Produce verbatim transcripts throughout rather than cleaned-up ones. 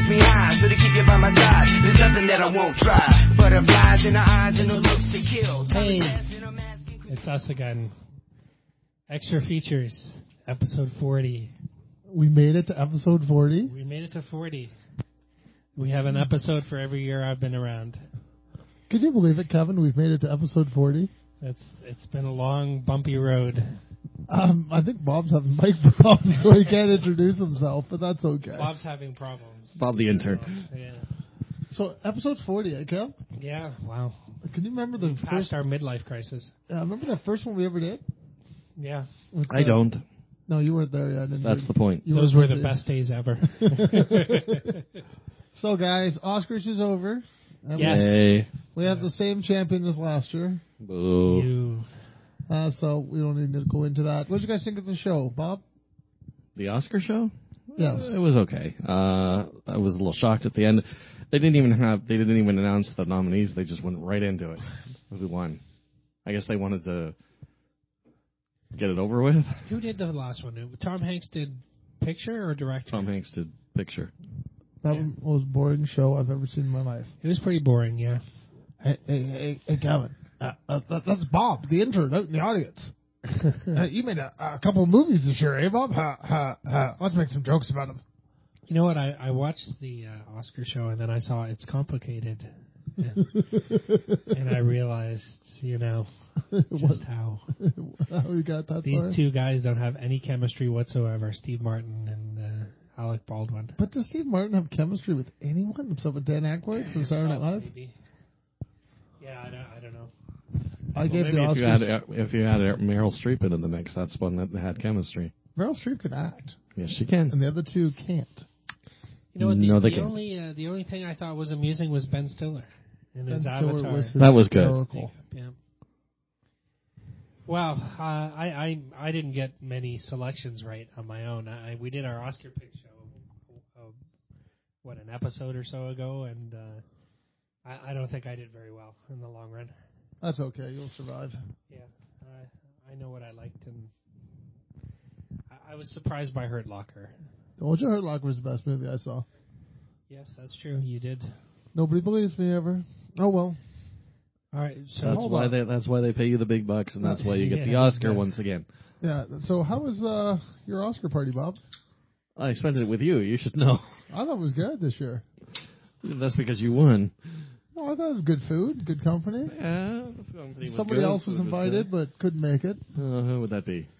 gets me high, so to keep you by my side, there's nothing that I won't try. Butterflies in the eyes and the looks to kill. Hey, it's us again. Extra features, episode forty. We made it to episode forty. We made it to forty. We have an episode for every year I've been around. Could you believe it, Kevin? We've made it to episode forty. It's it's been a long, bumpy road. Um, I think Bob's having mic problems, so he can't introduce himself, but that's okay. Bob's having problems. Bob the intern. So, yeah. So episode forty, eh, Kev? Yeah. Wow. Can you remember the we first? Past our midlife crisis. Uh, remember the first one we ever did? Yeah. With, I uh, don't. No, you weren't there yet. That's the point. You Those weren't were the there. best days ever. So, guys, Oscars is over. And Yes. Yay. We have the same champion as last year, Boo. You. uh, so we don't need to go into that. What did you guys think of the show, Bob? The Oscar show? Yes. Uh, it was okay. Uh, I was a little shocked at the end. They didn't even have. They didn't even announce the nominees. They just went right into it. Who won? I guess they wanted to get it over with. Who did the last one? Tom Hanks did picture or director? Tom Hanks did picture. That Yeah. was the most boring show I've ever seen in my life. It was pretty boring, yeah. Hey, hey, hey, hey Kevin. Uh, uh, that, that's Bob, the intern, out in the audience. uh, you made a, a couple of movies this year, eh, Bob? Ha, ha, ha. Let's make some jokes about them. You know what? I, I watched the uh, Oscar show and then I saw it's complicated. And, and I realized, you know, just how How we got that these far? two guys don't have any chemistry whatsoever, Steve Martin and uh, Alec Baldwin. But does Steve Martin have chemistry with anyone except with Dan Aykroyd from Saturday Night Live? Maybe. Yeah, I don't, I don't know. I Well, gave the maybe if you had Oscars. if you had Meryl Streep in the mix, that's one that had chemistry. Meryl Streep can act, Yes, she can. and the other two can't. You know what? The, No, they the can't. only uh, the only thing I thought was amusing was Ben Stiller in his Ben Stiller Avatar. was That was good. hysterical. Yeah. Well, uh, I, I I didn't get many selections right on my own. I, we did our Oscar pick show, uh, what, an episode or so ago, and uh, I, I don't think I did very well in the long run. That's okay. You'll survive. Yeah, I I know what I liked, and I, I was surprised by Hurt Locker. Told you Hurt Locker was the best movie I saw. Yes, that's true. You did. Nobody believes me ever. Oh, well. All right, so That's Hold why on. they that's why they pay you the big bucks, and that's why you get the Yeah, Oscar yeah. once again. Yeah, so how was uh, your Oscar party, Bob? I spent it with you. You should know. I thought it was good this year. That's because you won. No, I thought it was good food, good company. Yeah, the company was Somebody good, else was food invited good. but couldn't make it. Uh, who would that be?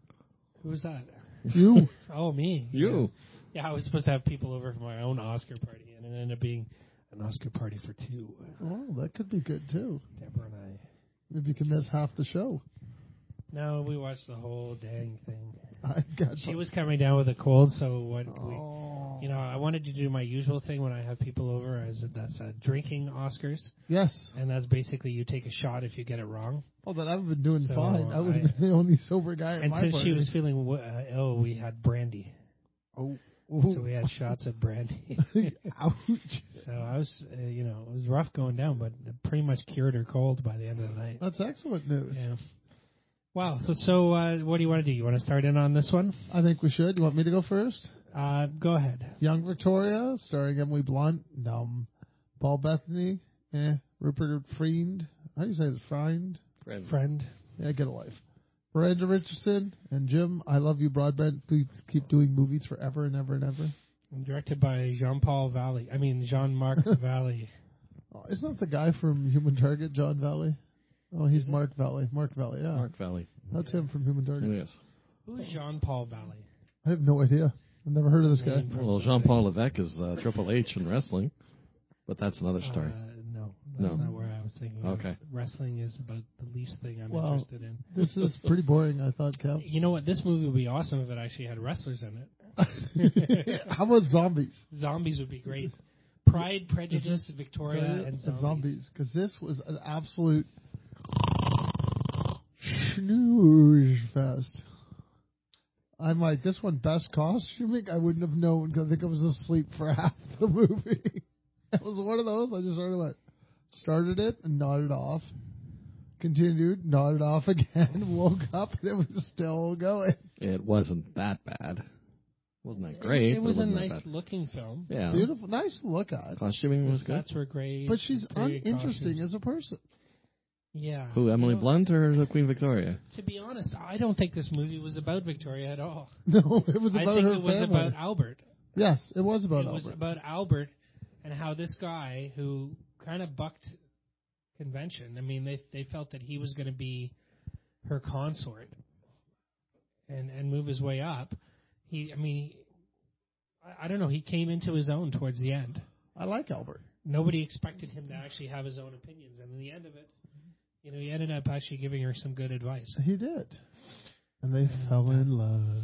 who's that? You. Oh, me. You. Yeah. yeah, I was supposed to have people over for my own Oscar party, and it ended up being an Oscar party for two. Well, that could be good, too. Deborah and I. Maybe you can miss half the show. No, we watched the whole dang thing. I got She was coming down with a cold, so what we, Oh. you know, I wanted to do my usual thing when I have people over, as that's uh, drinking Oscars, Yes. and that's basically you take a shot if you get it wrong. Oh, then I've been doing So fine. I would have I- been the only sober guy at And my since party. she was feeling w- uh, ill, we had brandy, Oh. so we had shots of brandy. Ouch. So I was, uh, you know, it was rough going down, but it pretty much cured her cold by the end of the night. That's excellent news. Yeah. Wow. So, so uh, what do you want to do? You want to start in on this one? I think we should. You want me to go first? Uh, go ahead. Young Victoria, starring Emily Blunt, um, Paul Bettany, eh, Rupert Friend. How do you say this? Friend? Friend. Friend. Yeah, get a life. Miranda Richardson and Jim, I Love You Broadbent. Please keep doing movies forever and ever and ever. And directed by Jean-Paul Valley. I mean, Jean-Marc Valley. Oh, isn't that the guy from Human Target, John Valley? Oh, he's Mark Valley. Mark Valley, yeah. Mark Valley. That's him from Human Target. Yes. Who is Jean-Paul Valley? I have no idea. I've never heard of this guy. Name from Well, Jean-Paul Levesque is uh, Triple H in wrestling, but that's another story. Uh, no, that's No. not where I was thinking. Okay. Of. Wrestling is about the least thing I'm Well, interested in. This is pretty boring, I thought, Kev. You know what? This movie would be awesome if it actually had wrestlers in it. How about zombies? Zombies would be great. Pride, Prejudice, Victoria, and Zombies. Because this was an absolute snooze fest. I'm like, this one best costuming? I wouldn't have known because I think I was asleep for half the movie. It was one of those. I just sort of went, started it and nodded off. Continued, nodded off again, woke up, and it was still going. It wasn't that bad. Wasn't that great? It, it was a wasn't that nice bad. looking film. Yeah. Beautiful, nice to look at. Costuming The was good. sets were great. But she's Very uninteresting costumes. as a person. Yeah. Who, Emily You know, Blunt or Queen Victoria? To be honest, I don't think this movie was about Victoria at all. No, it was I about think her it was family. about Albert. Yes, it was about it Albert. was about Albert and how this guy who kind of bucked convention. I mean, they they felt that he was going to be her consort and and move his way up. He, I mean, he, I, I don't know. He came into his own towards the end. I like Albert. Nobody expected him to actually have his own opinions, and in the end of it, you know, he ended up actually giving her some good advice. He did. And they fell in love.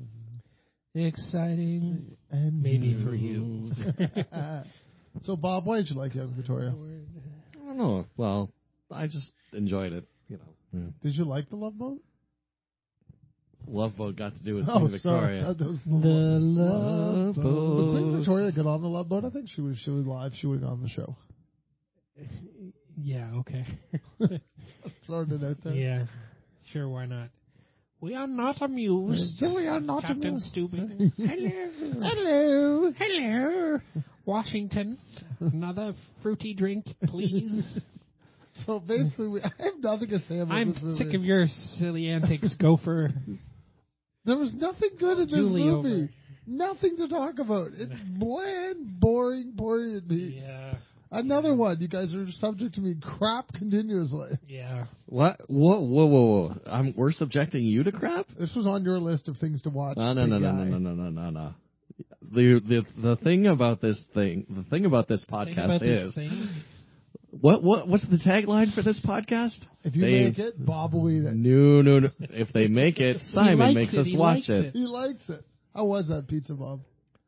Exciting, And maybe for you. So, Bob, why did you like Young Victoria? I don't know. Well, I just enjoyed it. You know, yeah. Did you like the Love Boat? Love Boat got to do with Oh, Queen Victoria. sorry. That was The Love Would Boat. Queen Victoria get on the Love Boat? I think she was. She was live. She would have gone on the show. Yeah, okay. Throwing it out there. Yeah, sure, why not? We are not amused. We are not Captain amused. Stupid. Hello. Hello. Hello. Washington. Another fruity drink, please. So basically, we, I have nothing to say about I'm this movie. sick of your silly antics, Gopher. There was nothing good in this Julie movie. over. Nothing to talk about. It's bland, boring, boring. And me. Yeah. Another one. You guys are subject to me crap continuously. Yeah. What? Whoa, whoa, whoa, whoa! I'm, we're subjecting you to crap? This was on your list of things to watch. No, no, big no, no, guy. no, no, no, no, no. The the the thing about this thing, the thing about this Think podcast about this is thing. what what what's the tagline for this podcast? If you They- make it, Bob will eat it. No, no, no. If they make it, Simon likes makes it, us he watch likes it. it. He likes it. How was that pizza, Bob?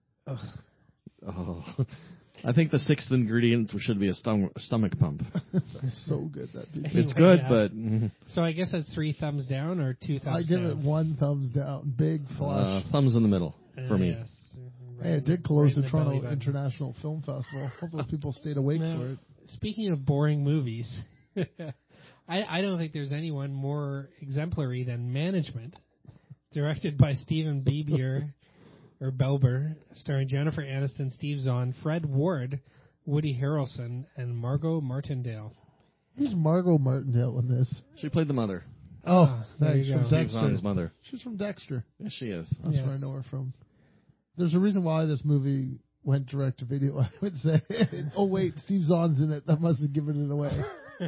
Oh, I think the sixth ingredient should be a stom- stomach pump. So good, that pizza. It's Anyway, good, yeah. but mm, So I guess that's three thumbs down or two thumbs I give down? it one thumbs down. Big uh, flush. thumbs in the middle for Uh, me. Yes. Right Hey, in it the- did close right in the belly Toronto button. International Film Festival. Hope those people stayed awake Now, for it. Speaking of boring movies, I, I don't think there's anyone more exemplary than Management, directed by Stephen Beeber or Belber, starring Jennifer Aniston, Steve Zahn, Fred Ward, Woody Harrelson, and Margot Martindale. Who's Margot Martindale in this? She played the mother, Oh, Ah, there thanks. you From go. Steve Dexter. Zahn's mother. She's from Dexter. Yes, she is. That's Yes. where I know her from. There's a reason why this movie went direct to video, I would say. Oh, wait, Steve Zahn's in it. That must have given it away.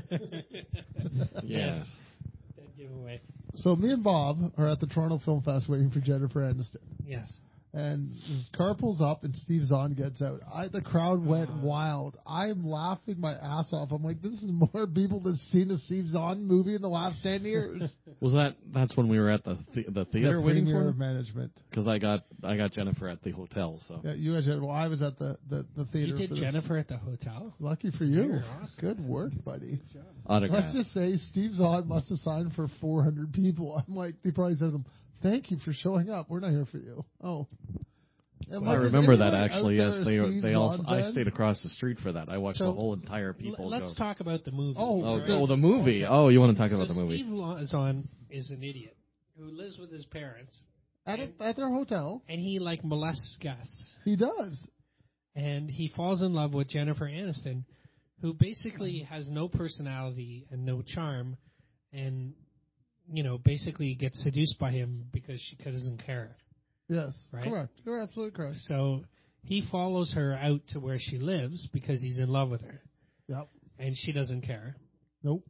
Yes. Dead giveaway. So me and Bob are at the Toronto Film Fest waiting for Jennifer Aniston. Yes. And his car pulls up and Steve Zahn gets out. I, the crowd went wild. I'm laughing my ass off. I'm like, this is more people than seen a Steve Zahn movie in the last ten years. Was that? That's when we were at the the, the theater The waiting premiere for of him? Management. Because I got I got Jennifer at the hotel. So Yeah, you guys had, well, I was at the, the, the theater. You did for this. Jennifer at the hotel? Lucky for you. You're awesome. Good work, buddy. autograph. Let's just say Steve Zahn must have signed for four hundred people. I'm like, they probably said to him, thank you for showing up. We're not here for you. Oh. And I like, is remember that anyone actually. out Yes, there a they Steve they all. Zahn I fan? stayed across the street for that. I watched So, the whole entire people L- let's go. talk about the movie. Oh, Oh, right? oh, the movie. Oh, you want to talk about the So movie? Steve Zahn is an idiot who lives with his parents, At, a, at their hotel. and he like molests guests, He does. and he falls in love with Jennifer Aniston, who basically has no personality and no charm, and you know basically gets seduced by him because she doesn't care. Yes. Right? Correct. You're absolutely correct. So he follows her out to where she lives because he's in love with her, Yep. and she doesn't care. Nope.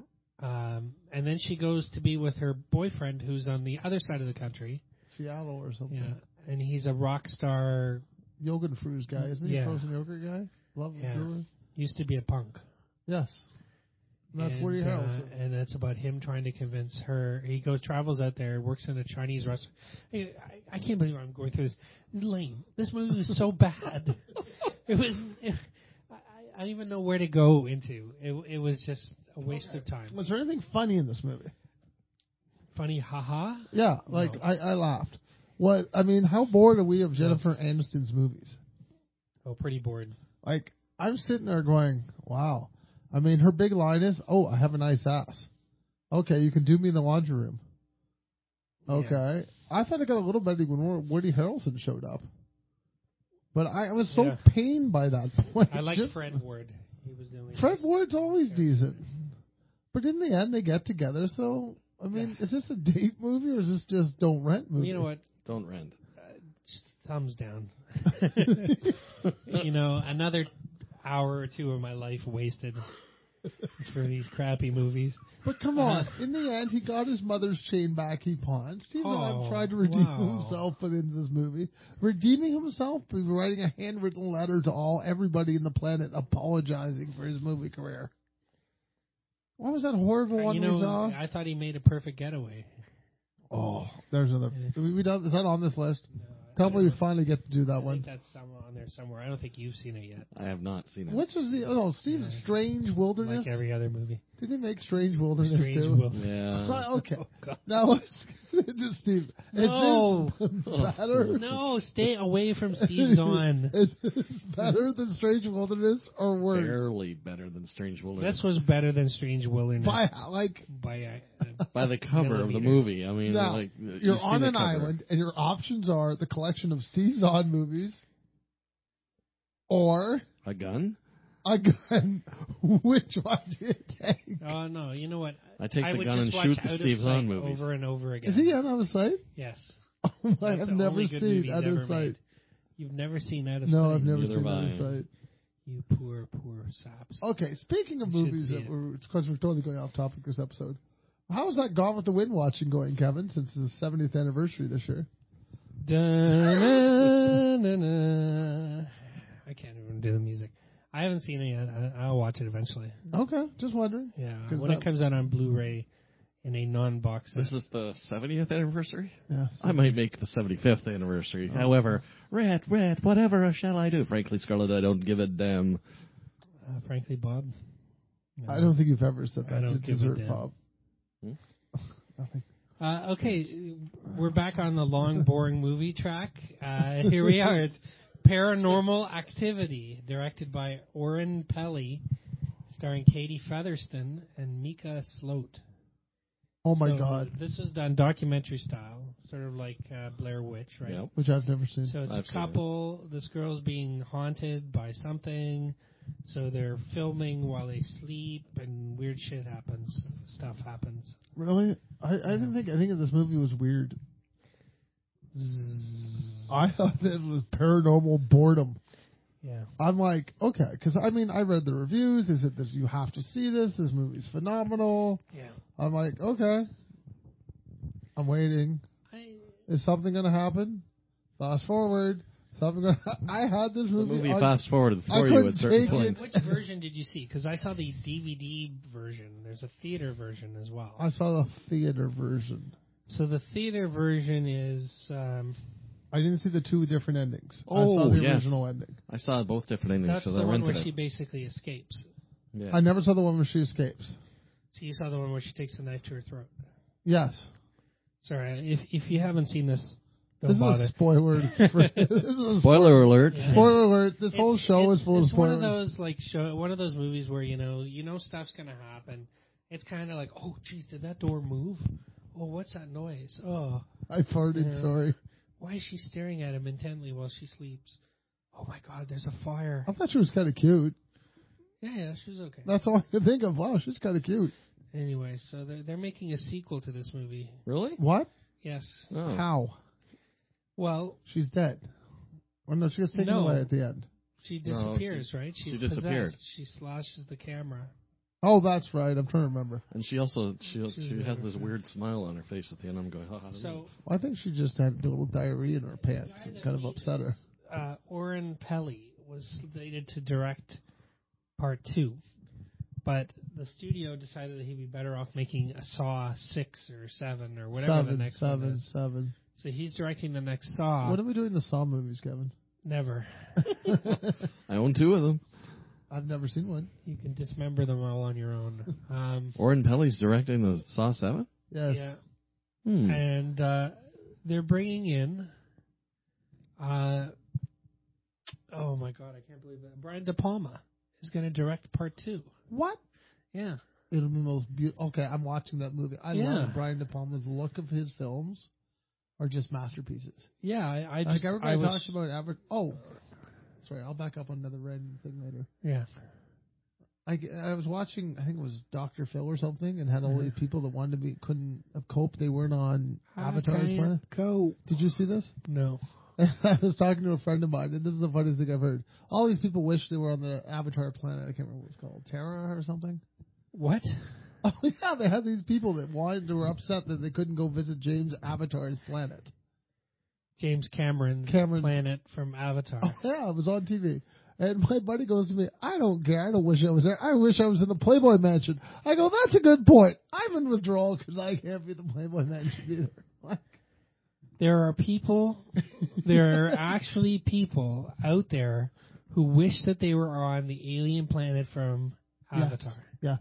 Um, and then she goes to be with her boyfriend, who's on the other side of the country. Seattle or something. Yeah, and he's a rock star. Yogurt Fru's guy, isn't he? Yeah. Frozen yogurt guy? Love Yeah. brewer. Used to be a punk. Yes. And that's and, Woody uh, Harrelson. and it's about him trying to convince her. He goes, travels out there, works in a Chinese restaurant. I, I can't believe I'm going through this. This is lame. This movie was so bad. It was. It, I, I don't even know where to go into. It, it was just a waste of time. Was there anything funny in this movie? Funny, haha. Yeah, like No. I, I laughed. What I mean, how bored are we of Jennifer Aniston's movies? Oh, pretty bored. Like I'm sitting there going, "Wow." I mean, her big line is, "Oh, I have a nice ass." Okay, you can do me in the laundry room. Okay, I thought it got a little better when Woody Harrelson showed up. But I, I was so Yeah. pained by that point. I like Just- Fred Ward. He was the only Fred nice- Ward's always decent. But in the end, they get together, so, I mean, is this a date movie or is this just don't rent movie? You know what? Don't rent. Just thumbs down. You know, another hour or two of my life wasted for these crappy movies. But come on, in the end, he got his mother's chain back he pawned. Steve Zahn Oh, tried to redeem wow. himself within this movie. Redeeming himself by writing a handwritten letter to all everybody in the planet apologizing for his movie career. What was that horrible one you we know, saw? I thought he made a perfect getaway. Oh, there's another. Yeah. We, we done, is that on this list? No, Can't I believe we don't- finally get to do that I one. think that's somewhere on there somewhere. I don't think you've seen it yet. I have not seen it. Which was the oh no, Steve Yeah. Strange Wilderness? Like every other movie. Did he make Strange Wilderness Strange too? Wilderness. Yeah. So- okay. Oh, God. Now, this Steve. No. Is this better? No, stay away from Steve Zahn. Is this better than Strange Wilderness or worse? Barely better than Strange Wilderness. This was better than Strange Wilderness. By like By a, By the cover of the Millimeter. movie. I mean, now, like you're you've on seen the an cover. island and your options are the collection of Steve Zahn movies or A gun? a gun. Which one do you take? oh no, you know what? I take I the would gun just and watch shoot Out the of Steve Sight Zahn movies. over and over again. Is he on Out of Sight? Yes. I That's have the never only good seen movie Out he's of ever Sight. made. You've never seen Out of No, Sight? I've never Neither seen have Out of I. Sight. You poor, poor saps. Okay, speaking of You should movies, see that it. we're, it's because we're totally going off topic this episode. How's that Gone with the Wind watching going, Kevin, since it's the seventieth anniversary this year? Da-na-na-na. I can't even do the music. I haven't seen it yet. I, I'll watch it eventually. Okay, just wondering. Yeah, 'Cause when that- it comes out on Blu-ray in a non-box set. This is the seventieth anniversary? Yeah. I might make the seventy-fifth anniversary. Oh. However, Red, Red, whatever shall I do? Frankly, Scarlett, I don't give a damn. Uh, frankly, Bob. No. I don't think you've ever said I that to don't give a Dessert damn. Pop. Hmm? Nothing. Uh, okay, we're back on the long, boring movie track. Uh, here we are. It's Paranormal Activity, directed by Oren Peli, starring Katie Featherston and Mika Sloat. Oh my So, God, This was done documentary style, sort of like uh, Blair Witch, right? Yep. which I've never seen. So it's I've a seen it. couple. This girl's being haunted by something. So they're filming while they sleep, and weird shit happens. Stuff happens. Really? I, I didn't think any of this movie was weird. I thought that it was paranormal boredom. Yeah. I'm like, okay, because I mean, I read the reviews. Is it this? You have to see this. This movie's phenomenal. Yeah. I'm like, okay. I'm waiting. I, Is something going to happen? Fast forward. Something. Gonna, I had this The movie. movie on- fast forwarded I for you couldn't at certain take it. points. which version did you see? Because I saw the D V D version. There's a theater version as well. I saw the theater version. So the theater version is. Um, I didn't see the two different endings. I Oh, saw the yes. original ending. I saw both different endings, that's so the I one rented where it. she basically escapes. Yeah. I never saw the one where she escapes. So you saw the one where she takes the knife to her throat. Yes. Sorry, if if you haven't seen this, don't This bother. is a spoiler. this is a Spoiler alert. Yeah. spoiler alert. This whole It's- show it's, is full of it's one spoilers. of those like show, one of those movies where you know you know stuff's gonna happen. It's kind of like, oh, geez, did that door move? Oh, what's that noise? Oh, I farted, Yeah. sorry. why is she staring at him intently while she sleeps? Oh my God, there's a fire. I thought she was kind of cute. Yeah, yeah, she's okay. That's all I could think of. Wow, she's kind of cute. Anyway, so they're they're making a sequel to this movie. Really? What? Yes. Oh. How? Well, She's dead. Oh, no, she gets taken No. away at the end. she No, disappears, right? She's she disappeared. possessed. She slashes the camera. Oh, that's right. I'm trying to remember. And she also she She's she has never- this weird smile on her face at the end. I'm going, ha ha. So I think she just had a little diarrhea in her pants. guy It that kind of made upset her. this, Uh, Oren Peli was slated to direct part two, but the studio decided that he'd be better off making a Saw six or seven or whatever seven, the next seven, one is. seven. So he's directing the next Saw. What are we doing the Saw movies, Kevin? Never. I own two of them. I've never seen one. You can dismember them all on your own. Um, Oren Peli's directing the Saw seven? Yes. yeah. Hmm. And uh, they're bringing in. Uh, oh my God, I can't believe that. Brian De Palma is going to direct part two. What? Yeah. It'll be most beautiful. Okay, I'm watching that movie. I Yeah. love Brian De Palma's look of his films. are just masterpieces. Yeah, I, I Like just everybody I was, talks about average. Oh, sorry, I'll back up on another red thing later. yeah. I, I was watching, I think it was Doctor Phil or something, and had all these people that wanted to be couldn't have cope. They weren't on Avatar's planet. Go. Did you see this? No. I was talking to a friend of mine, and this is the funniest thing I've heard. All these people wish they were on the Avatar planet. I can't remember what it's called, Terra or something. What? Oh yeah, they had these people that wanted, they were upset that they couldn't go visit James Avatar's planet. James Cameron's, Cameron's planet from Avatar. Oh, yeah, it was on T V. And my buddy goes to me, I don't care. I don't wish I was there. I wish I was in the Playboy Mansion. I go, that's a good point. I'm in withdrawal because I can't be the Playboy Mansion either. Like, There are people, there are actually people out there who wish that they were on the alien planet from Avatar. yes.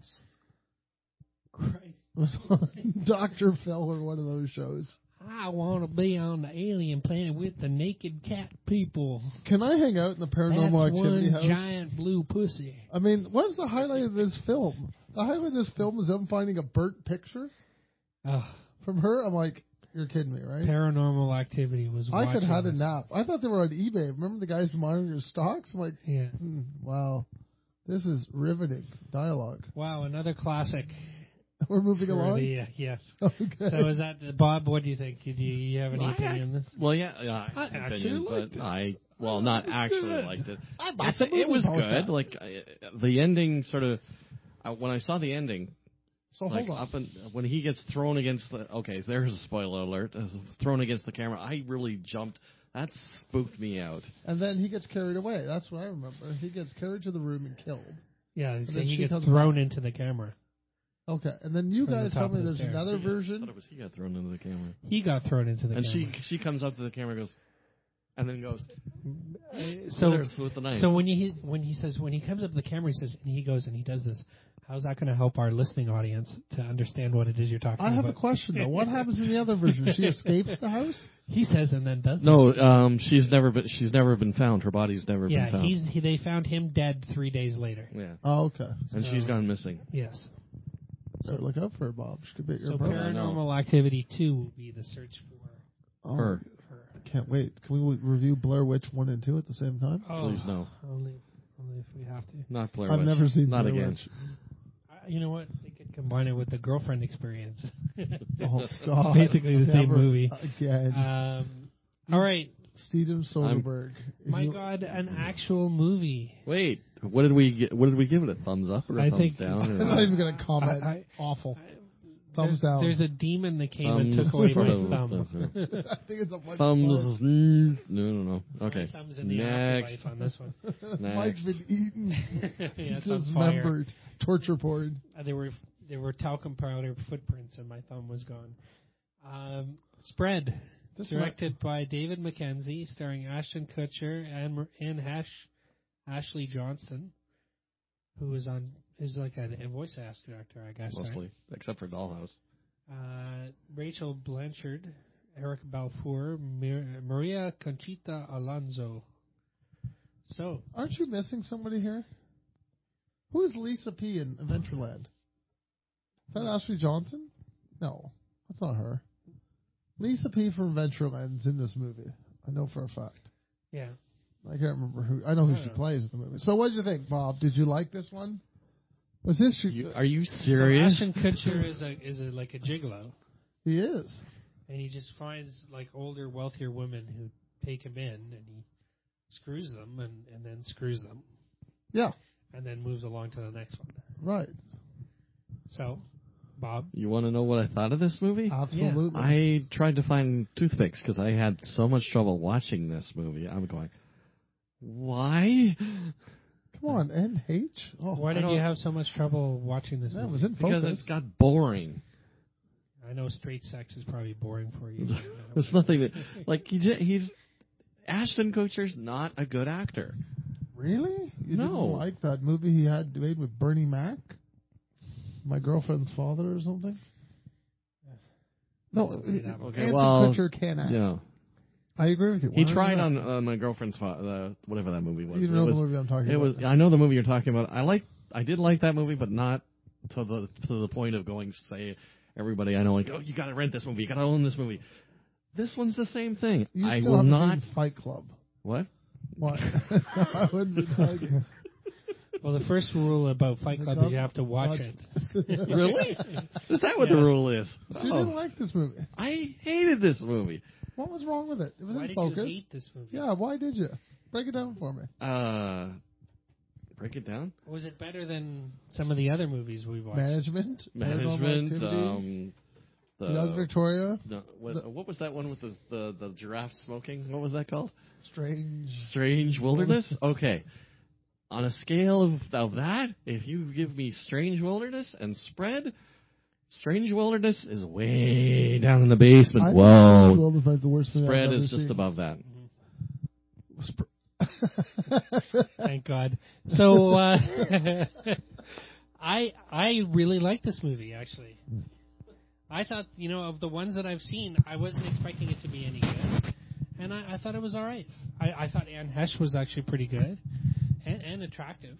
Christ. It was on Doctor Phil or one of those shows. I want to be on the alien planet with the naked cat people. Can I hang out in the Paranormal That's Activity one house? giant blue pussy. I mean, what's the highlight of this film? The highlight of this film is them finding a burnt picture Ugh. from her. I'm like, you're kidding me, right? Paranormal Activity was I could watching have had a this. nap. I thought they were on eBay. Remember the guys monitoring your stocks? I'm like, Yeah. hmm, wow, this is riveting dialogue. Wow, another classic. We're moving for along. the, uh, yes. Okay. So is that, Bob, what do you think? Do you, you have any I opinion on this? Well, yeah, yeah I, I have an actually opinion, liked but it. I well, not actually liked it. I It's- it was good. Like I, the ending, sort of. Uh, when I saw the ending, So like hold on. up and when he gets thrown against the. Okay, there's a spoiler alert. uh, Thrown against the camera, I really jumped. That spooked me out. And then he gets carried away. That's what I remember. He gets carried to the room and killed. Yeah, so then he she gets comes thrown back. into the camera. Okay, and then you From the guys top told me of the there's stairs. another I thought version. it was he got thrown into the camera, He got thrown into the and camera. she she comes up to the camera, and goes, and then goes. so "There's with the knife." so when he when he says when he comes up to the camera, he says and he goes and he does this. How's that going to help our listening audience to understand what it is you're talking I have about? a question though. What happens in the other version? She escapes the house. He says and then does. No, um, she's never been. She's never been found. Her body's never This. Yeah, been found. he's he, they found him dead three days later. yeah, Oh, okay. and So- she's gone missing. Yes. So look out for her, Bob. She could be at your So brother. I know. Paranormal Activity two will be the search for Oh, Her. I can't wait. Can we w- review Blair Witch one and two at the same time? Oh, Please no. Only, only if we have to. Not Blair I've Witch. never seen Not Blair again. Witch. I, you know what? They could combine it with the girlfriend experience. Oh God! basically the same Never movie. again. Um, all right, Steven Soderbergh. If my you- God, an actual movie. Wait, what did we get? What did we give it? A thumbs up or a I thumbs think- down? I'm Or not even going to comment. I- I- Awful. Thumbs there's, down. There's a demon that came and thumbs took away my thumbs, thumb. thumbs, I think it's a much thumbs. mm, No, no, no. Okay. My thumb's in the Next. afterlife on this one. Mike's been eaten, Yeah, it's on fire. dismembered, torture porn. Uh, there were there were talcum powder footprints, and my thumb was gone. Um, Spread, This directed by David Mackenzie, starring Ashton Kutcher and and Hash, Ashley Johnston, who is on is like a, a voice actor, I guess. Mostly, Right? except for Dollhouse. Uh, Rachel Blanchard, Eric Balfour, Mir- Maria Conchita Alonso. So, Aren't you missing somebody here? Who is Lisa P. in Adventureland? Is that Ashley Johnson? No, that's not her. Lisa P. from Adventureland's in this movie. I know for a fact. yeah. I can't remember who. I know who I she don't know. plays in the movie. So, what did you think, Bob? Did you like this one? Was this your, You, are you So serious? Ashton Kutcher is a is a, like a gigolo, He is. and he just finds like older, wealthier women who take him in, and he screws them, and, and then screws them, Yeah. and then moves along to the next one. Right. So, Bob, You want to know what I thought of this movie? Absolutely. I tried to find toothpicks because I had so much trouble watching this movie. I'm going, why? Come on, N H. Oh, why did don't- you have so much trouble watching this that movie? was in Because focus. it got boring. I know straight sex is probably boring for you. There's nothing that, like he j- he's Ashton Kutcher's not a good actor. Really? You No. didn't like that movie he had made with Bernie Mac? My Girlfriend's Father or something? No, Okay, that one. Okay, Ansel well, Kutcher can act. Yeah, I agree with you. he one hundred tried percent. on uh, My Girlfriend's Father, uh, whatever that movie was. You It know was- the movie I'm talking It about. was. I know the movie you're talking about. I like. I did like that movie, but not to the to the point of going say everybody I know like, oh, you got to rent this movie, you got to own this movie. This one's the same thing. You I still will haven't not. seen Fight Club. What? What? I wouldn't be talking. Well, the first rule about Fight Club is you have to watch, Watch it. Really? Is that what the Yeah. rule is? So you Oh, didn't like this movie. I hated this movie. What was wrong with it? It was Why in did focus. you hate this movie? Yeah, why did you? Break it down for me. Uh, break it down. Was it better than some of the other movies we watched? Management, Paranormal Management. Activities, Um, the, Young Victoria, no, what, the- what was that one with the, the the giraffe smoking? What was that called? Strange. Strange Wilderness. Okay. On a scale of, of that, if you give me Strange Wilderness and Spread, Strange Wilderness is way down in the basement. I Whoa. think Strange Wilderness is the worst thing Spread I've is ever just seen. above that. Sp- Thank God. So uh, I I really like this movie actually. I thought, you know, of the ones that I've seen, I wasn't expecting it to be any good, and I, I thought it was all right. I, I thought Anne Hesh was actually pretty good and, and attractive,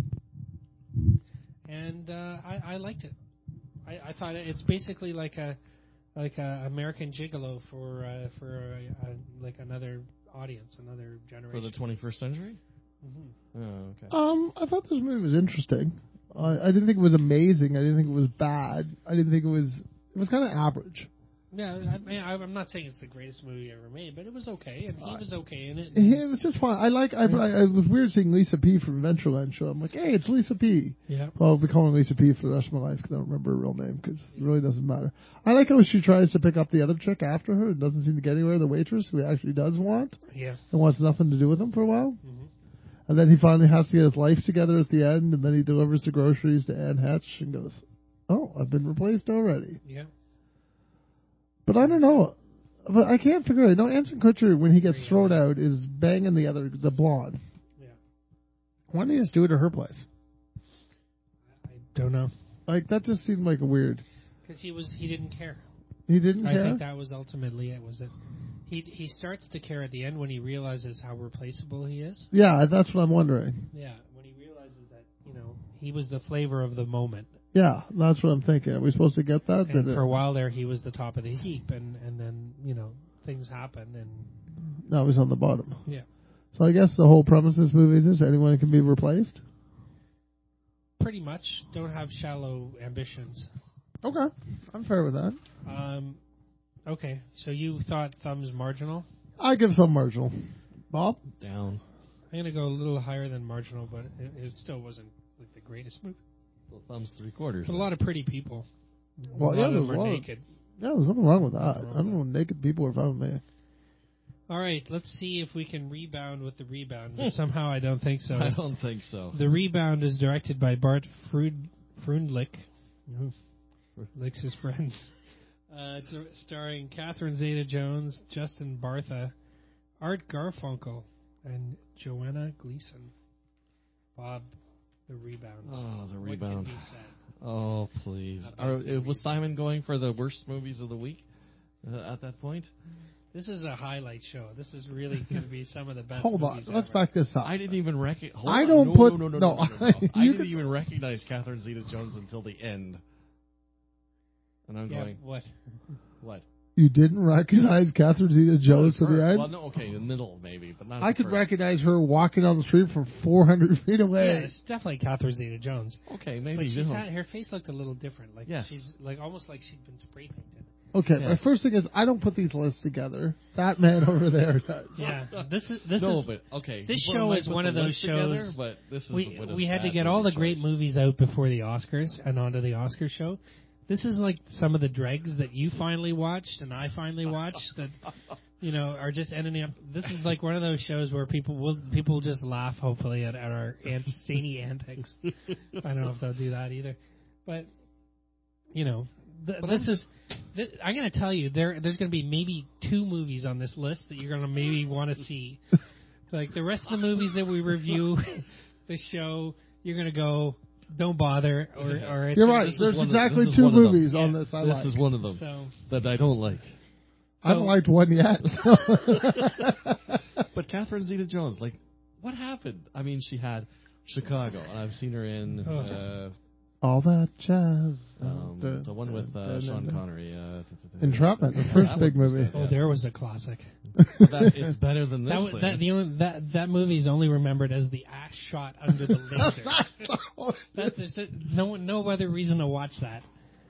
and uh, I, I liked it. I, I thought it's basically like a like a American Gigolo for uh, for a, a, like another audience, another For generation. the twenty-first century? Mhm. Oh, okay. um, I thought this movie was interesting. I, I didn't think it was amazing. I didn't think it was bad. I didn't think it was. It was kind of average. Yeah, I mean, I- I'm not saying it's the greatest movie ever made, but it was okay, and he was okay in it. It was just fun. I like. I, I, it was weird seeing Lisa P from Adventureland show. I'm like, hey, it's Lisa P. Yeah. Well, I'll be calling Lisa P for the rest of my life because I don't remember her real name because it really doesn't matter. I like how she tries to pick up the other chick after her and doesn't seem to get anywhere. The waitress who he actually does want Yeah. and wants nothing to do with him for a while. Mhm. And then he finally has to get his life together at the end, and then he delivers the groceries to Anne Hatch and goes, "Oh, I've been replaced already." Yeah. But I don't know. But I can't figure it out. No, Anson Kutcher, when he gets Yeah. thrown out, is banging the other, the blonde. Yeah. Why didn't he just do it at her place? I don't know, Like, that just seemed like a weird. because he was he didn't care. He didn't I care? think that was ultimately it. Was it? He he starts to care at the end when he realizes how replaceable he is. Yeah, that's what I'm wondering. Yeah. When he realizes that, you know, he was the flavor of the moment. Yeah, that's what I'm thinking. Are we supposed to get that? And Did for it, a while there, he was the top of the heap, and and then you know things happen, and now he's on the bottom. yeah. So I guess the whole premise of this movie is this: anyone can be replaced. Pretty much don't have shallow ambitions. Okay, I'm fair with that. Um, okay, so you thought Thumb's marginal. I give some marginal. Bob? Down. I'm gonna go a little higher than marginal, but it, it still wasn't like the greatest movie. Well, thumb's three quarters. But a lot of pretty people. Well, a yeah, lot of there's them a are lot of- naked. Yeah, there's nothing wrong with that. Nothing wrong I don't with know. Naked people are fine with me. All right, let's see if we can rebound with the rebound. But somehow I don't think so. I don't think so. The Rebound is directed by Bart Frud- Frundlich. Ooh, Licks his friends. Uh, d- starring Catherine Zeta-Jones, Justin Bartha, Art Garfunkel, and Joanna Gleason. Bob, The Rebound. Oh, the What rebound. can be said? Oh, please. About Are, the uh, was Simon going for the worst movies of the week uh, at that point? This is a highlight show. This is really going to be some of the best Hold on. movies Let's ever. back this up. I didn't even recognize. I don't no, put- No, no, no, no, no, no, no, no. I you didn't could- even recognize Catherine Zeta-Jones until the end. And I'm Yeah, going, what? what? You didn't recognize Catherine Zeta-Jones to First. the end? Well, no, okay, in the middle maybe, but not. I at the could first. recognize her walking down the street from four hundred feet Yeah, away. it's definitely Catherine Zeta-Jones. Okay, But maybe. she's no. had, her face looked a little different. Like Yes. she's like almost like she'd been spray painted. Okay, my Yes. first thing is I don't put these lists together. That man over there does. Yeah, this is this no, is but okay. this you put- show might is put one the of those list together, shows- but this is we a bit of we had to bad get all the movie great choice. movies out before the Oscars and onto the Oscar show. This is like some of the dregs that you finally watched and I finally watched that you know are just ending up. This is like one of those shows where people will people just laugh hopefully at, at our ant, zany antics. I don't know if they'll do that either, but you know th- But this I'm- is. Th- I'm going to tell you there there's going to be maybe two movies on this list that you're going to maybe want to see. Like the rest of the movies that we review, the show, you're going to go. Don't bother, or, or it's You're gonna right. be- There's one of- exactly this is two one of them. movies on Yeah. this I This like. is one of them So, that I don't like. I haven't liked one yet. But Catherine Zeta-Jones, like, what happened? I mean, she had Chicago, and I've seen her in Oh. uh, All that jazz. um, the, the one with uh, Sean Connery. Uh, Entrapment, the first That big one was movie. good, Oh, yes. there was a classic. That, it's better than this That, thing. that the only that that movie is only remembered as the axe shot under the laser. That's just it. no no other reason to watch that.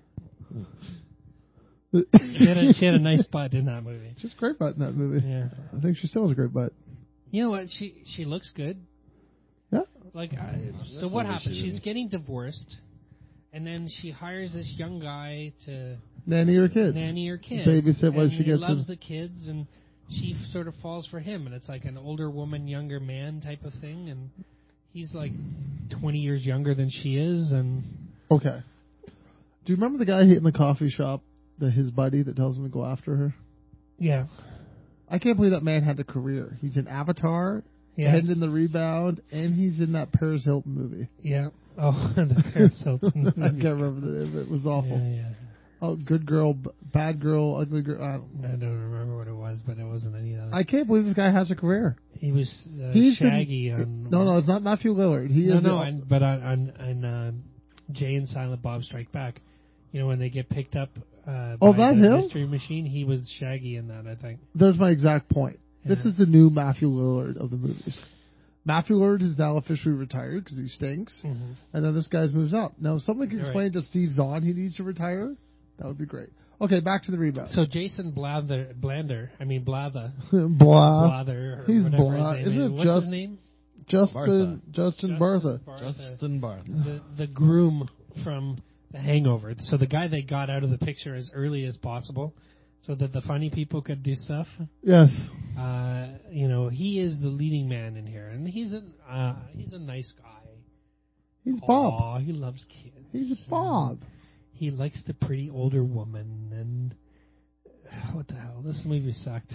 She had, a, she had a nice butt in that movie. She's a great butt in that movie. Yeah. I think she still has a great butt. You know what? She she looks good. Yeah. Like, I, so This what movie happens? she She's didn't. getting divorced, and then she hires this young guy to Nanny your kids. nanny her kids. Babysit while and she he gets loves him. the kids, and she f- sort of falls for him, and it's like an older woman, younger man type of thing, and he's like twenty years younger than she is, and Okay. Do you remember the guy in the coffee shop, the, his buddy that tells him to go after her? yeah, I can't believe that man had a career. He's in Avatar, yeah, and in The Rebound, and he's in that Paris Hilton movie. yeah. Oh, the Paris Hilton. I can't remember the name. It was awful. Yeah, yeah. Oh, good girl, b- bad girl, ugly girl. I don't, I don't remember what it was, but it wasn't any of those. I can't believe this guy has a career. He was uh, He's been- Shaggy on. No, no, it's not Matthew Lillard. He no, is. no. the- And, but on on, on uh, Jay and Silent Bob Strike Back, you know when they get picked up. Uh, Oh, by that the him? Mystery Machine. He was Shaggy in that, I think. There's my exact point. This Yeah. is the new Matthew Lillard of the movies. Matthew Lillard is now officially retired because he stinks, Mm-hmm. and then this guy's moves up. Now, if someone can You're explain right. to Steve Zahn he needs to retire, that would be great. Okay, back to the rebound. So Jason Blather, Blander, I mean Blather, blah. Blather, or he's whatever blah. his name Isn't is. it What's just- his name? Justin, Bartha. Justin Bartha. Bartha. Justin Barth. The the groom from The Hangover. So the guy they got out of the picture as early as possible, so that the funny people could do stuff. Yes. Uh, you know, he is the leading man in here, and he's a uh, he's a nice guy. He's Bob. Aw, he loves kids. He's Bob. He likes the pretty older woman, and what the hell? This movie sucked.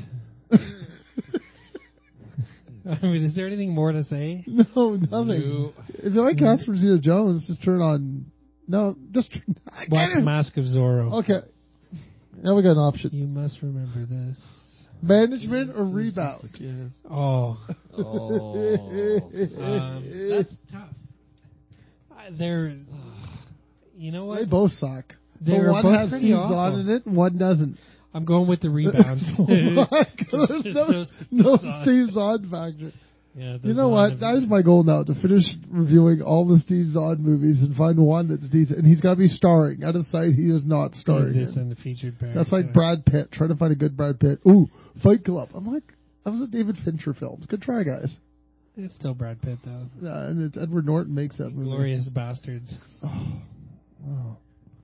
I mean, is there anything more to say? No, nothing. No. If you like Catherine Zeta-Jones, just turn on. No, just turn. I get Watch it. Mask of Zorro. Okay. Now we got an option: You must remember this. management or rebound. Yes. Oh, Oh. um, that's tough. I, they're, you know They what? both suck. They're but one both has pretty Steve awful. Zahn in it, and one doesn't. I'm going with the rebound. There's There's no, no no Steve Zahn. Steve Zahn factor. Yeah, You know what? That is my goal now, to finish reviewing all the Steve Zahn movies and find one that's decent. And he's got to be starring. Out of sight, he is not starring. This in. in the featured pair. That's like Yeah. Brad Pitt. Trying to find a good Brad Pitt. Ooh, Fight Club. I'm like, that was a David Fincher film. Good try, guys. It's still Brad Pitt though. Yeah, and it's Edward Norton makes that movie. Glorious Bastards. Oh, wow.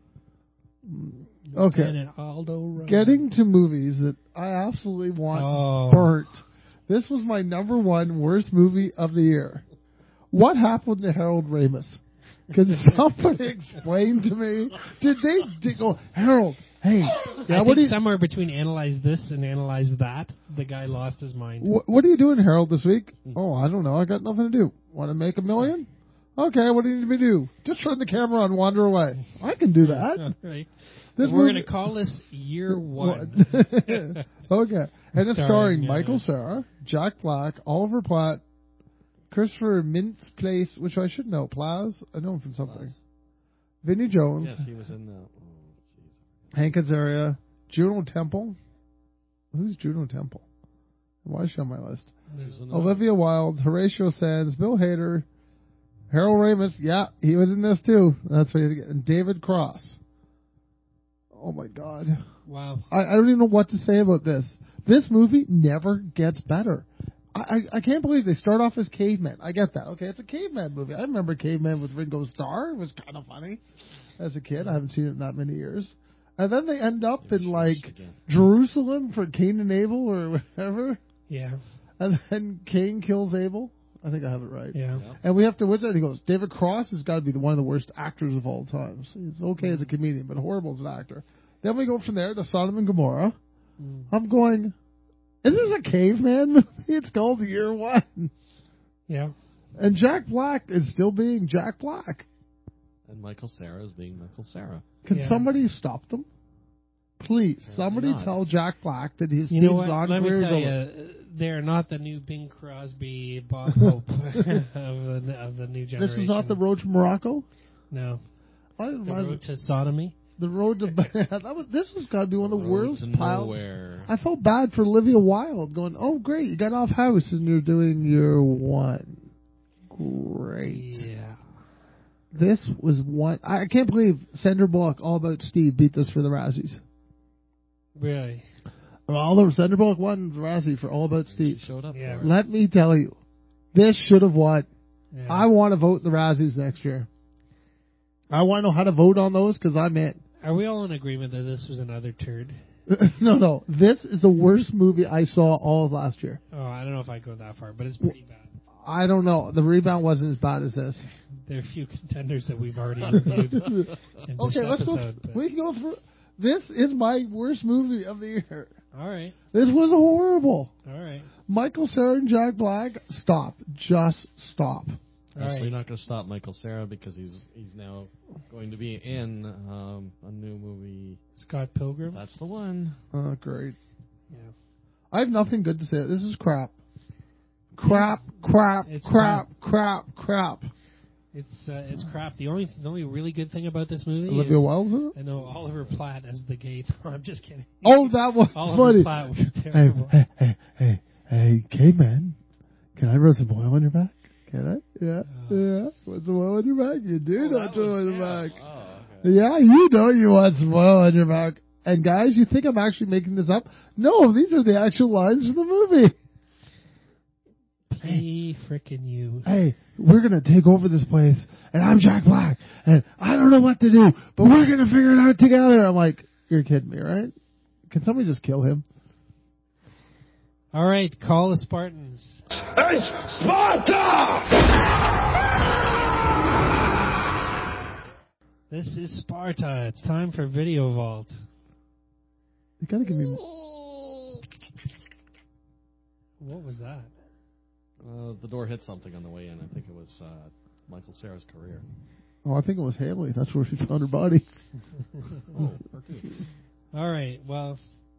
Mm, Okay. And Aldo Run. Getting to movies that I absolutely want Oh. burnt. This was my number one worst movie of the year. What happened to Harold Ramis? Can somebody explain to me? Did they did go, Harold, hey, yeah, I what think do you somewhere between analyze this and analyze that, the guy lost his mind. wh- what are you doing, Harold, this week? Oh, I don't know. I got nothing to do. Want to make a million? Okay, what do you need me to do? Just turn the camera on, wander away. I can do that. Right. This We're movie- going to call this year one. Okay. And it's Starring, starring uh, Michael Cera, Jack Black, Oliver Platt, Christopher Mintz-Place, which I should know. Plaz? I know him from something. Vinnie Jones, Yes, he was in the. Oh, Hank Azaria, Juno Temple. Who's Juno Temple? Why is she on my list? jeez. Olivia Wilde, Horatio Sands, Bill Hader, Harold Ramis. Yeah, he was in this too. That's what you get. And David Cross. Oh my God. Wow. I, I don't even know what to say about this. This movie never gets better. I, I, I can't believe they start off as cavemen. I get that. Okay, it's a caveman movie. I remember Caveman with Ringo Starr. It was kind of funny as a kid. I haven't seen it in that many years. And then they end up in like again. Jerusalem for Cain and Abel or whatever. Yeah. And then Cain kills Abel. I think I have it right. Yeah. Yeah. And we have to, which he goes, David Cross has got to be the, one of the worst actors of all time. So he's okay as a comedian, but horrible as an actor. Then we go from there to Sodom and Gomorrah. Mm. I'm going, is this a caveman movie? It's called Year One. Yeah. And Jack Black is still being Jack Black. And Michael Cera is being Michael Cera. Can Yeah. somebody stop them? Please, Apparently somebody not. tell Jack Black that his You know Steve what? Zahn Let me career is tell over. you, they're not the new Bing Crosby, Bob Hope of, the, of the new generation. This was not the road to Morocco? No. I, The I, road to sodomy. The Road to that was this was got to be one of the Road worst to piles. Nowhere. I felt bad for Olivia Wilde going, oh, great, you got off house and you're doing your one. Great. Yeah. This was one. I can't believe Sandra Bullock, All About Steve, beat this for the Razzies. Really? All over Sandra Bullock won the Razzie for All About Steve. She showed up Yeah. for it. Let me tell you, this should have won. Yeah. I want to vote in the Razzies next year. I want to know how to vote on those because I'm in. Are we all in agreement that this was another turd? no, no. This is the worst movie I saw all of last year. Oh, I don't know if I go that far, but it's pretty bad. I don't know. The rebound wasn't as bad as this. There are a few contenders that we've already reviewed in this Okay, let's go. episode. but- We can go through. This is my worst movie of the year. All right. This was horrible. All right. Michael Cera and Jack Black. Stop. Just stop. All Actually, right. not going to stop Michael Cera because he's he's now going to be in um, a new movie. Scott Pilgrim. That's the one. Oh, great. Yeah. I have nothing good to say. This is crap. Crap, crap, It's crap, crap, crap. It's uh, it's crap. The only the only really good thing about this movie Olivia is Wilde's in it? I know Oliver Platt as the gay. I'm just kidding. Oh, that was Oliver funny. Platt was Hey, terrible. hey, hey, hey, hey, caveman. Can I rub some oil on your back? Can I? Yeah, Oh. yeah. Want some oil on your back? You do Oh, want that some oil was- on your yeah. back. Oh, okay. Yeah, you know you want some oil on your back. And guys, you think I'm actually making this up? No, these are the actual lines from the movie. Hey, frickin' you. Hey, we're gonna take over this place, and I'm Jack Black, and I don't know what to do, but we're gonna figure it out together. I'm like, you're kidding me, right? Can somebody just kill him? All right, call the Spartans. It's Sparta! This is Sparta. It's time for Video Vault. You gotta give me. What was that? Uh, the door hit something on the way in. I think it was uh, Michael Cera's career. Oh, I think it was Haley. That's where she found her body. Oh, her too. All right, well,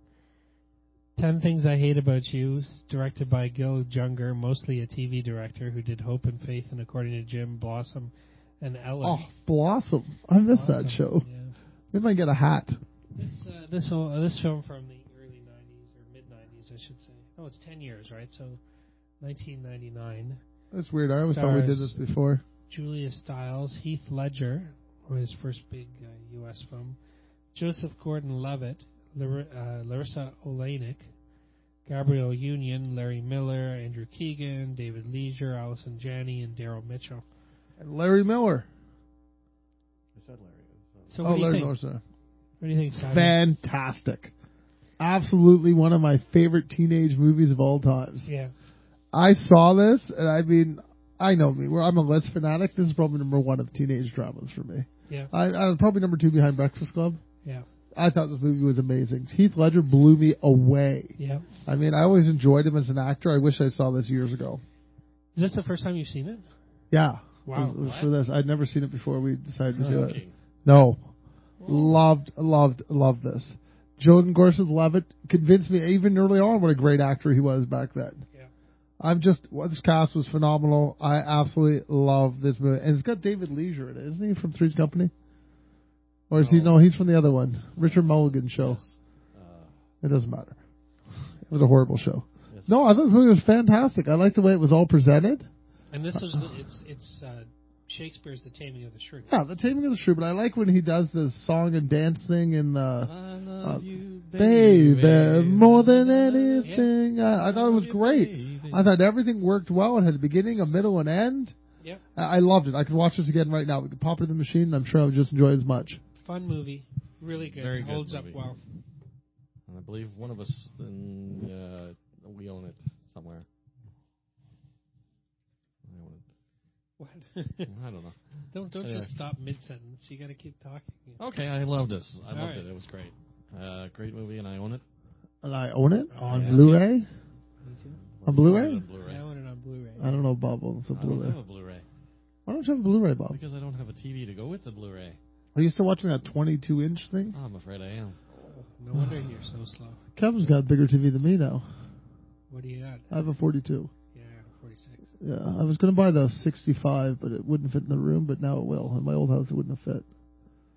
Ten Things I Hate About You, directed by Gil Junger, mostly a T V director who did Hope and Faith and According to Jim, Blossom, and Ellen. Oh, Blossom! I missed Blossom, that show. Yeah. Maybe I can get a hat. This uh, this uh, this film from the early nineties or mid nineties, I should say. Oh, it's ten years, right? So, nineteen ninety-nine. That's weird. I always thought we did Stars. this before. Julia Stiles, Heath Ledger, for his first big uh, U S film. Joseph Gordon-Levitt, Lar- uh, Larissa Olenek, Gabrielle Union, Larry Miller, Andrew Keegan, David Leisure, Allison Janney, and Daryl Mitchell. And Larry Miller. I said Larry. So oh, what do you Larry think? Miller. Sorry. What do you think, Simon? Fantastic. Absolutely one of my favorite teenage movies of all times. Yeah. I saw this, and I mean, I know me. Where I'm a list fanatic. This is probably number one of teenage dramas for me. Yeah. I, I'm probably number two behind Breakfast Club. Yeah. I thought this movie was amazing. Heath Ledger blew me away. Yeah. I mean, I always enjoyed him as an actor. I wish I saw this years ago. Is this the first time you've seen it? Yeah. Wow. It was, it was What? for this. I'd never seen it before we decided to do it. Joking. No. Loved, loved, loved this. Jordan Gorsuch-Levitt convinced me even early on what a great actor he was back then. Yeah. I'm just, well, this cast was phenomenal. I absolutely love this movie. And it's got David Leisure in it, isn't he, from Three's Company? Or is he, No. no, he's from the other one. Richard Mulligan show. Yes. Uh, It doesn't matter. It was a horrible show. yes. No, I thought this movie was fantastic. I liked the way it was all presented. And this is the, it's it's uh, Shakespeare's The Taming of the Shrew. Yeah, the Taming of the Shrew, but I like when he does this song and dance thing in uh, I love uh, you, Baby, baby, more than Yeah. anything. I, I thought it was great. I thought everything worked well. It had a beginning, a middle, and end. Yep. I, I loved it. I could watch this again right now. We could pop it in the machine, and I'm sure I would just enjoy it as much. Fun movie. Really good. Very good Holds movie. up well. And I believe one of us, in, uh, we own it somewhere. I own What? it. I don't know. don't don't Anyway. just stop mid sentence. You got to keep talking. Okay, I loved this. I All loved right. it. It was great. Uh, great movie, and I own it. And I own it on Yeah. Blu-ray. Me too. On Blu-ray? I own it on Blu-ray. I own it on Blu-ray. I don't know, Bob owns a I don't Blu-ray. have a Blu-ray Why don't you have a Blu-ray, Bob? because I don't have a T V to go with the Blu-ray. Are you still watching that twenty-two inch thing? Oh, I'm afraid I am. Oh, no wonder you're so slow. Kevin's got a bigger T V than me now. What do you got? I have a forty-two. Yeah, forty-six. Yeah, I was going to buy the sixty-five, but it wouldn't fit in the room, but now it will. In my old house, it wouldn't have fit.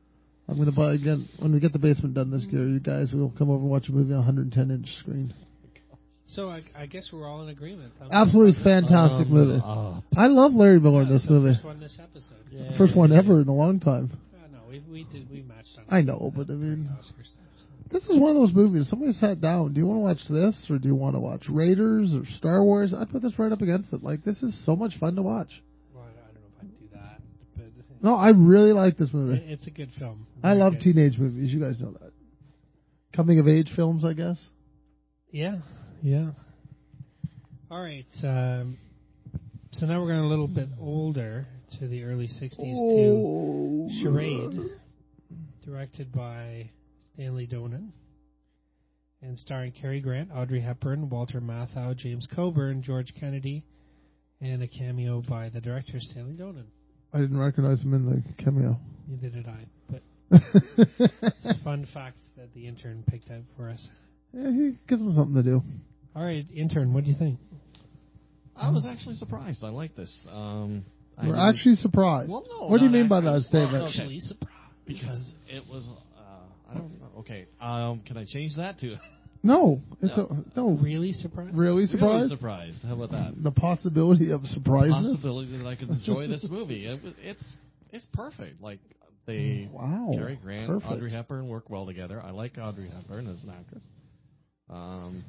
I'm gonna buy again when we get the basement done this year. You guys will come over and watch a movie on one hundred ten inch screen. So I, I guess we're all in agreement. I'm Absolutely fantastic Um, movie. oh, I love Larry Miller in Yeah, this it's the movie. First one this episode. yeah. First one ever in a long time. Uh, no, we we did we matched on. I know, the but I mean- Oscar stuff. So. This is one of those movies. Somebody sat down. Do you want to watch this, or do you want to watch Raiders or Star Wars? I put this right up against it. Like, this is so much fun to watch. Well, I don't know if I'd do that, but No, I really like this movie. it- it's a good film. I Very love good. teenage movies. You guys know that. Coming of age films, I guess. Yeah, yeah. All right. Um, so now we're going a little bit older to the early sixties Oh, to Charade, directed by Stanley Donen, and starring Cary Grant, Audrey Hepburn, Walter Matthau, James Coburn, George Kennedy, and a cameo by the director Stanley Donen. I didn't recognize him in the cameo. Neither did I, but it's a fun fact that the intern picked out for us. Yeah, he gives him something to do. All right, intern, what do you think? I was actually surprised. I like this. Um, I We're didn't- actually surprised. Well, no, what do you not mean by actually. that statement? Well, okay. Actually surprised. because it was. Uh, I don't know. Okay. Um, can I change that to No, it's No. a, no. Really surprised? Really really surprised? surprised? How about that? The possibility of surpriseness. Possibility that I could enjoy this movie. It, was- it's it's perfect. Like they, Wow. Cary Grant, Perfect. Audrey Hepburn work well together. I like Audrey Hepburn as an actress. Um,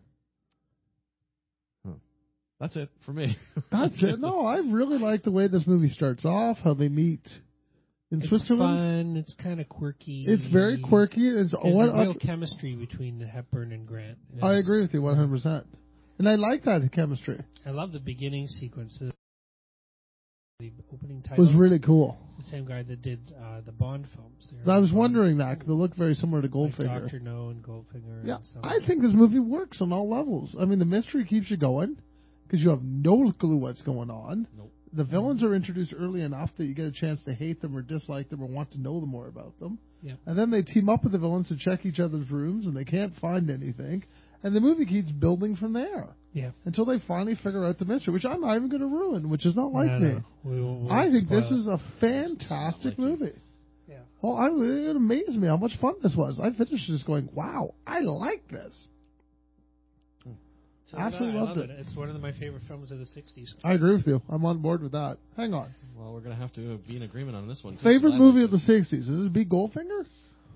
huh. That's it for me. That's it. No, I really like the way this movie starts off. How they meet in It's Switzerland. fun. It's kind of quirky. It's very quirky. It's There's what a real up- chemistry between Hepburn and Grant. I It's- agree with you one hundred percent, and I like that chemistry. I love the beginning sequence. The the opening It title was really cool. It's the same guy that did uh, the Bond films. They're I was Bond- wondering that 'cause they look very similar to like Goldfinger. Doctor No and Goldfinger. Yeah, and stuff. I think this movie works on all levels. I mean, the mystery keeps you going because you have no clue what's going on. Nope. The villains are introduced early enough that you get a chance to hate them or dislike them or want to know more about them. Yeah. And then they team up with the villains to check each other's rooms, and they can't find anything. And the movie keeps building from there Yeah. until they finally figure out the mystery, which I'm not even going to ruin, which is not like No, me. no. We will- we'll I think this spoil is it. a fantastic It's not like you. movie. Yeah. Oh, I, it amazed me how much fun this was. I finished just going, wow, I like this. So Absolutely I loved love it. It's one of my favorite films of the sixties. I agree with you. I'm on board with that. Hang on. Well, we're gonna have to be in agreement on this one. Too, Favorite 'cause I movie liked of the it. sixties? Is this be Goldfinger?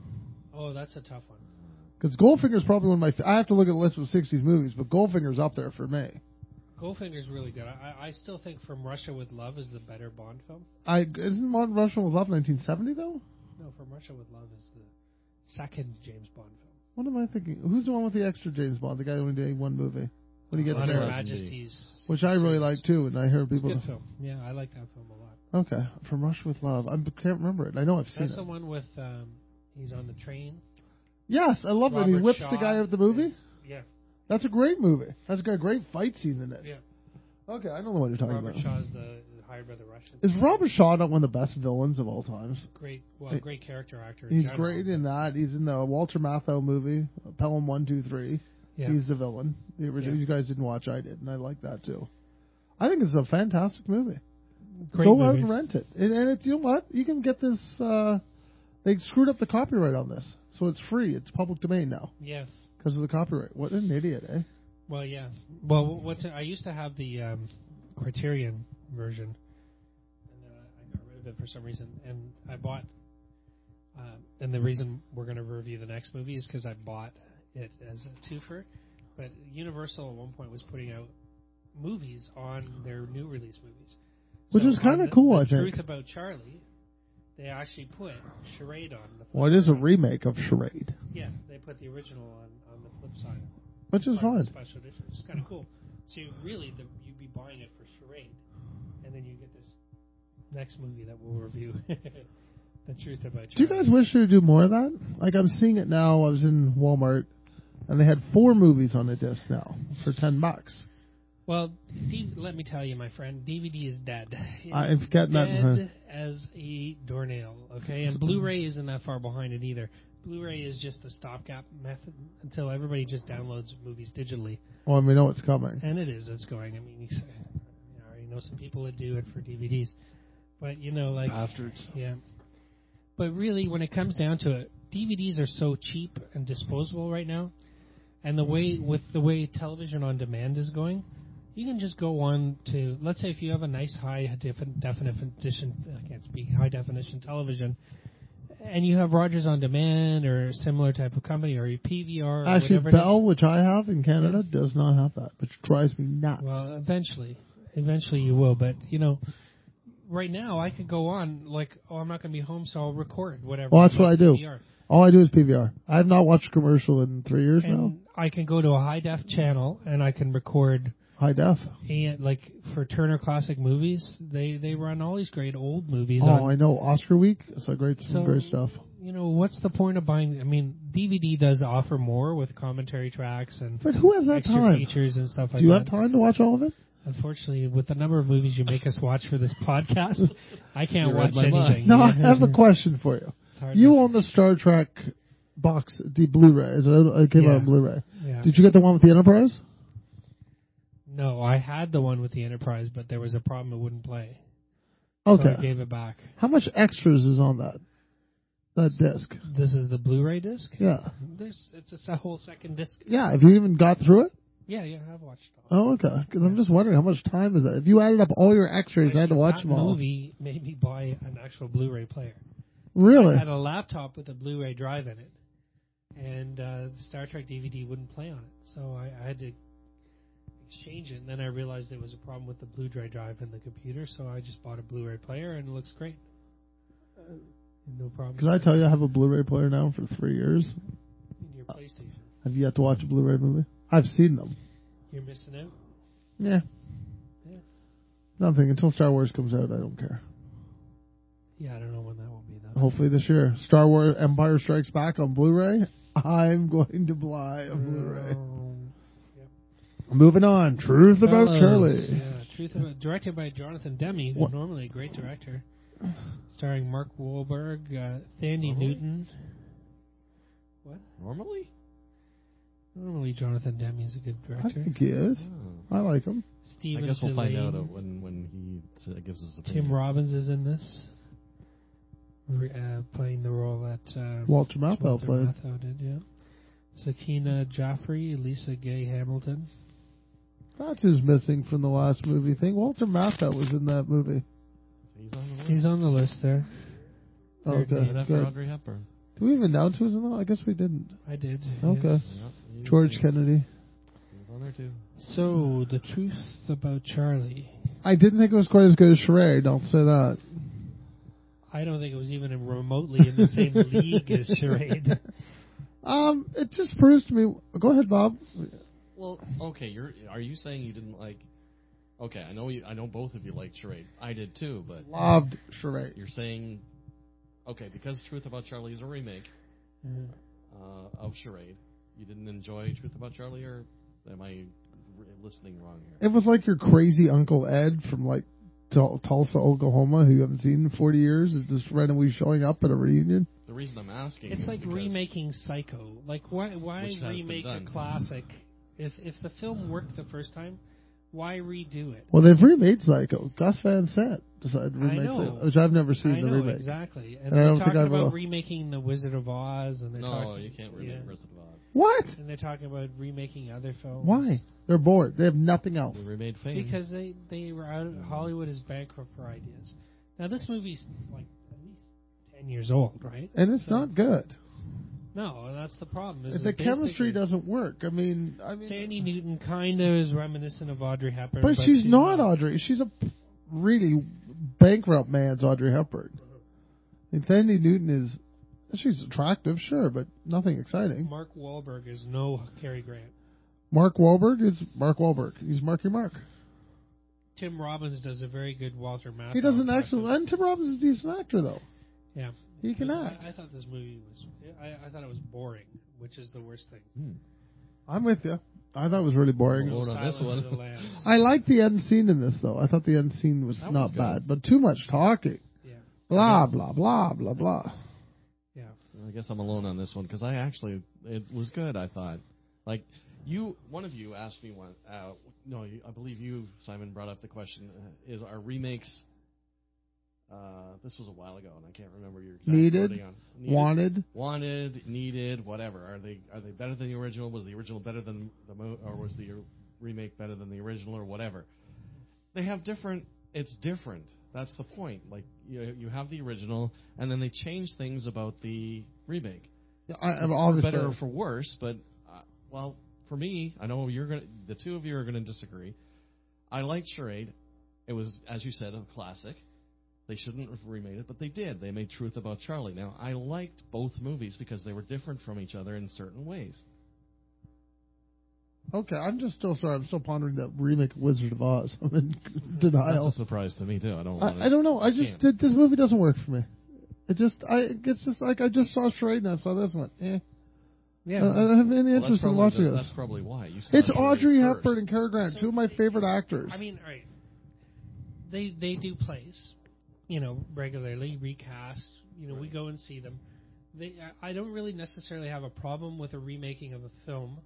Oh, that's a tough one. Because Goldfinger's probably one of my. F- I have to look at the list of sixties movies, but Goldfinger's up there for me. Goldfinger's really good. I, I still think From Russia with Love is the better Bond film. I isn't Mon Russian with Love nineteen seventy though? No, From Russia with Love is the second James Bond film. What am I thinking? Who's the one with the extra James Bond? The guy who only did one movie. When he gets On Her there, Lazenby. Majesty's. which I really like too, and I hear It's a people. good film. Yeah, I like that film a lot. Okay, From Russia with Love. I can't remember it. I know I've seen That's it. the one with um, he's on the train. Yes, I love that. He Robert whips Shaw the guy out of the movie. is- Yeah, That's a great movie. That's got a great fight scene in it. yeah. Okay, I know the one you're talking Robert about. Shaw's the hired by the Russians. Is Robert Shaw not one of the best villains of all times? great? Well, Hey, great character actor. in He's general. great in that. He's in the Walter Matthau movie, Pelham one, two, three. Yeah. He's the villain. The original. Yeah. You guys didn't watch, I did, and I like that too. I think it's a fantastic movie. Great Go movie. out and rent it. And, and it's, you know what? You can get this. Uh, they screwed up the copyright on this, so it's free. It's public domain now Yeah. because of the copyright. What an idiot, eh? Well, yeah. Well, what's it? I used to have the um, Criterion version, and then I, I got rid of it for some reason. And I bought. Uh, and the reason we're going to review the next movie is because I bought it as a twofer. But Universal at one point was putting out movies on their new release movies, Which So is kinda on the- cool, the I think. Truth About Charlie, they actually put Charade on the. Well, it is a flip side. remake of Charade, Yeah, they put the original on, on the flip side. which is Part of the fine. Special edition, which is kind of cool. So you really, the, you'd be buying it for Charade, and then you get this next movie that we'll review. The Truth About Charlie. Do you guys wish they would do more of that? Like, I'm seeing it now. I was in Walmart, and they had four movies on a disc now for ten bucks. Well, D- let me tell you, my friend, D V D is dead. It I've is got that, dead as a doornail. Okay, and Blu-ray isn't that far behind it either. Blu-ray is just the stopgap method until everybody just downloads movies digitally, Well, we know it's coming. and it is. It's going. I mean, you say- I already know some people that do it for D V Ds, but you know, like Bastards. yeah. But really, when it comes down to it, D V Ds are so cheap and disposable right now, and the way with the way television on demand is going, you can just go on to, let's say if you have a nice high defin- definition, I can't speak, high definition television, and you have Rogers on Demand or a similar type of company or your P V R or Actually, whatever. Bell, which I have in Canada, does not have that, which drives me nuts. Well, eventually, eventually you will. But you know, right now I could go on like, oh, I'm not going to be home, so I'll record whatever. Well, that's what I do. P V R. All I do is P V R. I have not watched a commercial in three years now. And I can go to a high def channel and I can record. High def. And like for Turner Classic Movies, they they run all these great old movies. Oh, on, I know. Oscar week. It's a great, some So, great stuff. You know, what's the point of buying? I mean, D V D does offer more with commentary tracks and But who has that extra time? features and stuff like Do you that. have time to watch all of it? Unfortunately, with the number of movies you make us watch for this podcast, I can't You watch read my anything. No, I Yeah. have a question for you. It's hard You to- own the Star Trek box, the Blu-ray. Is it, it came Yeah. out on Blu-ray. Yeah. Did you get the one with the Enterprise? No, I had the one with the Enterprise, but there was a problem; it wouldn't play. Okay. So I gave it back. How much extras is on that that disc? This is the Blu-ray disc. Yeah. There's it's a se- whole second disc. Yeah. Have you even got through it? Yeah, yeah, I've watched it. Oh, all. okay. Because I'm just wondering how much time is that. If you added up all your extras, I had to watch that them all. movie made me buy an actual Blu-ray player. Really? I had a laptop with a Blu-ray drive in it, and uh, the Star Trek D V D wouldn't play on it, so I, I had to exchange it. And then I realized there was a problem with the Blu-ray drive in the computer, so I just bought a Blu-ray player, and it looks great. No problem. Because I tell you, I have a Blu-ray player now for three years. In your PlayStation, Have you yet to watch a Blu-ray movie? I've seen them. you're missing out. Yeah. Yeah. Nothing. Until Star Wars comes out, I don't care. Yeah, I don't know when that will be though. Hopefully this year. Star Wars Empire Strikes Back on Blu-ray. I'm going to buy a Blu-ray. Um, Moving on. Truth About Fellows, Charlie. Yeah, Truth About, directed by Jonathan Demme, who's What? normally a great director. Starring Mark Wahlberg, uh, Thandie Normally? Newton. What? Normally? Normally Jonathan Demme is a good I director. think he is. Oh. I like him. Stephen I guess we'll find Delane. out uh, when when he uh, gives us opinion. Tim Robbins is in this, re- uh, playing the role that uh, Walter Matthau Walter played. Matthau did. Yeah. Sakina Jaffrey, Lisa Gay Hamilton. That's who's missing from the last movie thing. Walter Matthau was in that movie. He's on the list. He's on the list there. Oh, Third okay, name. Right after good. Audrey Hepburn. Did we even announce who was in that? I guess we didn't. I did. Okay. yes. Yeah, he- George he- Kennedy. He was on there too. So the truth about Charlie. I didn't think it was quite as good as Charade. Don't say that. I don't think it was even remotely in the same league as Charade. Um, it just proves to me. Go ahead, Bob. Well, okay, you're are you saying you didn't like? Okay, I know you. I know both of you liked Charade. I did too, but Loved Charade. you're saying, okay, because Truth About Charlie is a remake Mhm. uh, of Charade, you didn't enjoy Truth About Charlie, or am I r- listening wrong here? It was like your crazy Uncle Ed from like Tul- Tulsa, Oklahoma, who you haven't seen in forty years, is just randomly showing up at a reunion. The reason I'm asking It's is like because remaking Psycho. Like why why Which has been remake a done. classic if if the film worked the first time? Why redo it? Well, they've remade Psycho. Gus Van Sant decided to I remake know. Psycho, which I've never seen I the know remake. exactly, and And I they're don't think talking I about will. remaking the Wizard of Oz, and they're no, talking, you can't remake yeah. Wizard of Oz. What? and they're talking about remaking other films. Why? They're bored. They have nothing else. They remade Fame. Because they they were out. Hollywood is bankrupt for ideas. Now this movie's like at least ten years old, right? And it's So- not good. No, that's the problem. Is If the it's chemistry basically- doesn't work, I mean, I mean, Thandie Newton kind of is reminiscent of Audrey Hepburn, but, but, she's, not Audrey. She's a p- really bankrupt man's Audrey Hepburn. And Thandie Newton is, she's attractive, sure, but nothing exciting. Mark Wahlberg is no Cary Grant. Mark Wahlberg is Mark Wahlberg. He's Marky Mark. Tim Robbins does a very good Walter Matthau. He does an impression. excellent. And Tim Robbins is a decent actor, though. Yeah, He can I, act. I thought this movie was. I, I thought it was boring, which is the worst thing. Hmm. I'm with you. I thought it was really boring. Well, Vote on this Silence one. of the Lambs. I like the end scene in this, though. I thought the end scene was That was not good. bad, but too much talking. Yeah, Blah, blah, blah, blah, blah. yeah. I guess I'm alone on this one because I actually it was good. I thought, like you, one of you asked me one. Uh, no, you, I believe you, Simon, brought up the question: uh, is are remakes Uh, this was a while ago, and I can't remember your exact Needed, wording on needed, wanted. wanted, needed, whatever. Are they are they better than the original? Was the original better than the mo- or was the remake better than the original, or whatever? They have different. It's different. That's the point. Like you, you have the original, and then they change things about the remake. Yeah, I, I'm for obviously better or for worse, but uh, well, for me, I know you're gonna. The two of you are gonna disagree. I liked Charade. It was, as you said, a classic. They shouldn't have remade it, but they did. They made Truth About Charlie. Now, I liked both movies because they were different from each other in certain ways. Okay, I'm just still sorry. I'm still pondering that remake of Wizard of Oz. I'm in denial. That's a surprise to me too. I don't. I, Wanna, I don't know. I just can't. did, this movie doesn't work for me. It just I it's just like I just saw Charade and I saw this one. Eh. Yeah. I, I don't have any Well, interest in that's watching the, this. That's probably why. You saw It's Charade Audrey first. Hepburn and Cary Grant, So two of my favorite actors. I mean, all right. They they do plays, you know, regularly, recast. You know, we go and see them. They I don't really necessarily have a problem with a remaking of a film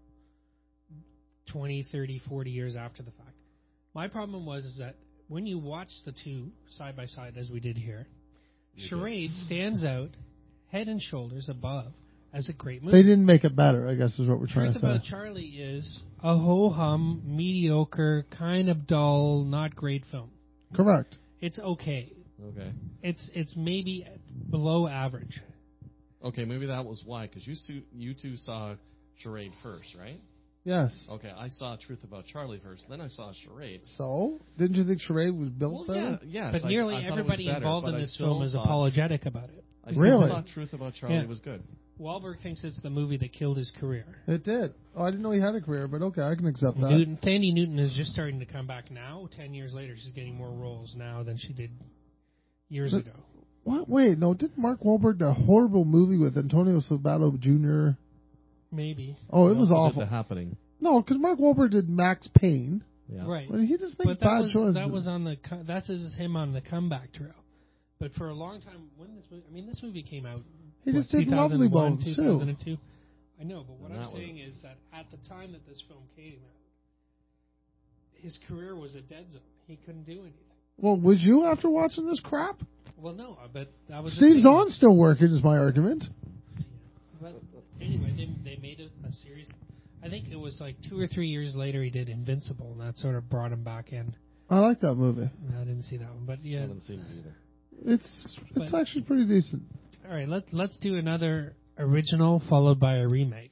twenty, thirty, forty years after the fact. My problem was is that when you watch the two side by side, as we did here, You Charade did. stands out head and shoulders above as a great movie. They didn't make it better, I guess is what we're trying Truth to About say. Charlie is a ho-hum, mediocre, kind of dull, not great film. Correct. It's okay. Okay. It's it's maybe below average. Okay, maybe that was why, because you two you two saw Charade first, right? Yes. Okay, I saw Truth About Charlie first, then I saw Charade. So, didn't you think Charade was built Well, better? yeah, yes. But I- nearly I thought it was everybody better, involved but in I this still film is thought- apologetic about it. I still Really? thought Truth About Charlie Yeah. was good. Wahlberg thinks it's the movie that killed his career. It did. Oh, I didn't know he had a career, but okay, I can accept that. Newton, Thandie Newton is just starting to come back now. Ten years later, she's getting more roles now than she did years But- ago. What? Wait, no, didn't Mark Wahlberg do a horrible movie with Antonio Sabato Junior? Maybe. Oh, it He was also did awful. The Happening. No, because Mark Wahlberg did Max Payne. Yeah. Right. Well, he just makes But that bad was choices. that was on the co- that's his, him on the comeback trail. But for a long time, when this movie, I mean, this movie came out. He what, just did Lovely two thousand one, Bones, too. two thousand two. I know, but what And I'm that was- saying is that at the time that this film came out, his career was a dead zone. He couldn't do anything. Well, was you after watching this crap? Well, no, but that was the Steve thing. Zahn's still working, is my argument. But anyway, they they made a, a series. I think it was like two or three years later he did Invincible, and that sort of brought him back in. I like that movie. I didn't see that one, but I yeah. haven't seen it either. It's it's But- actually pretty decent. All right, let's let's do another original followed by a remake.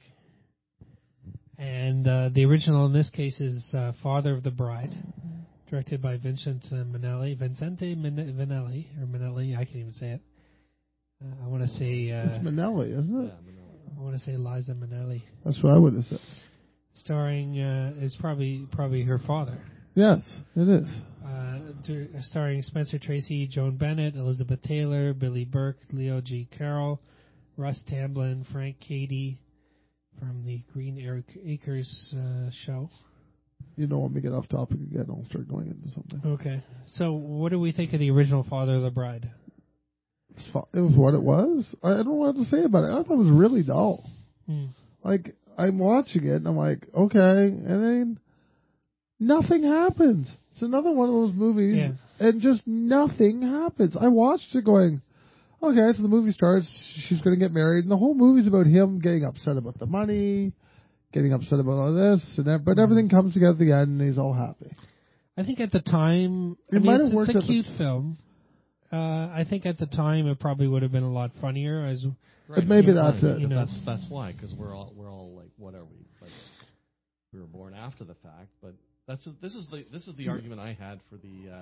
And uh, the original in this case is uh, Father of the Bride, directed by Vincent uh, Minnelli, Vincente Min- Minnelli or Minnelli. I can't even say it. Uh, I want to say uh, It's Minnelli, isn't Yeah, it? I know. I want to say Liza Minnelli, That's what I would have said. starring uh, is probably probably her father. Yes, it is. Uh, dir- starring Spencer Tracy, Joan Bennett, Elizabeth Taylor, Billy Burke, Leo G. Carroll, Russ Tamblyn, Frank Cady from the Green Ac- Acres uh, show. You don't want me to get off topic again. I'll start going into something. Okay. So what do we think of the original Father of the Bride? It's fu- It was what it was. I I don't know what to say about it. I thought it was really dull. Hmm. Like, I'm watching it, and I'm like, okay, and then nothing happens. It's another one of those movies, Yeah. and just nothing happens. I watched it going, okay, so the movie starts, she's going to get married, and the whole movie's about him getting upset about the money, getting upset about all this, and that, but everything comes together at the end, and he's all happy. I think at the time, I It mean, might it's, have worked it's a at the- cute film. Uh, I think at the time it probably would have been a lot funnier. As But maybe you that's know, it. You know, That's that's why, because we're all we're all like, what are we? Like, we were born after the fact, but that's this is the this is the argument I had for the uh,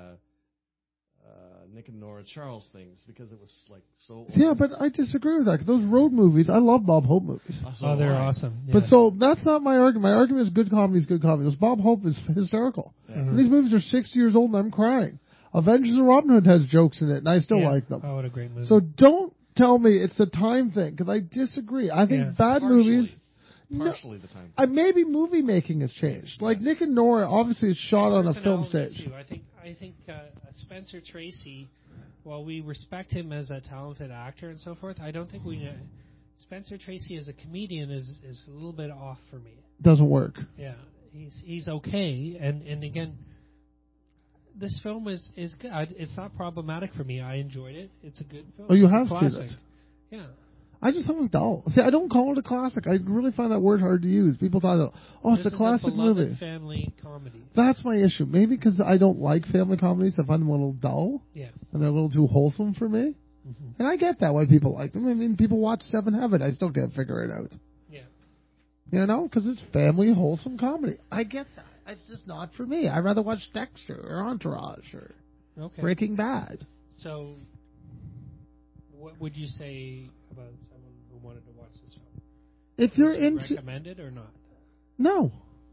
uh, Nick and Nora Charles things, because it was like so. Yeah, but I disagree with that. 'Cause those road movies, I love Bob Hope movies. Uh, so oh, they're I- awesome. But yeah. so that's not my argument. My argument is good comedy is good comedy. Those Bob Hope is hysterical. Yeah. And these movies are sixty years old and I'm crying. Avengers of Robin Hood has jokes in it, and I still Yeah. like them. Oh, what a great movie. So don't tell me it's the time thing, because I disagree. I think Yeah. bad Partially. movies. No, Partially the time. I maybe movie making has changed. Like Nick and Nora, obviously, is shot on a film Personality, stage. too. I think I think uh, Spencer Tracy, while we respect him as a talented actor and so forth, I don't think we. Uh, Spencer Tracy as a comedian is is a little bit off for me. Doesn't work. Yeah, he's he's okay, and and again, this film is is good. I, it's not problematic for me. I enjoyed it. It's a good film. Oh, you It's a have seen classic. it? Yeah. I just thought it was dull. See, I don't call it a classic. I really find that word hard to use. People thought, oh, it's This a is classic a beloved movie. family comedy. That's my issue. Maybe because I don't like family comedies. I find them a little dull. Yeah. And they're a little too wholesome for me. Mm-hmm. And I get that, why people like them. I mean, people watch Seven Heaven. I still can't figure it out. Yeah. You know, because it's family, wholesome comedy. I get that. It's just not for me. I'd rather watch Dexter or Entourage or Okay. Breaking Bad. So, what would you say about someone who wanted to watch this film? If you're Would you into... recommend it or not? No.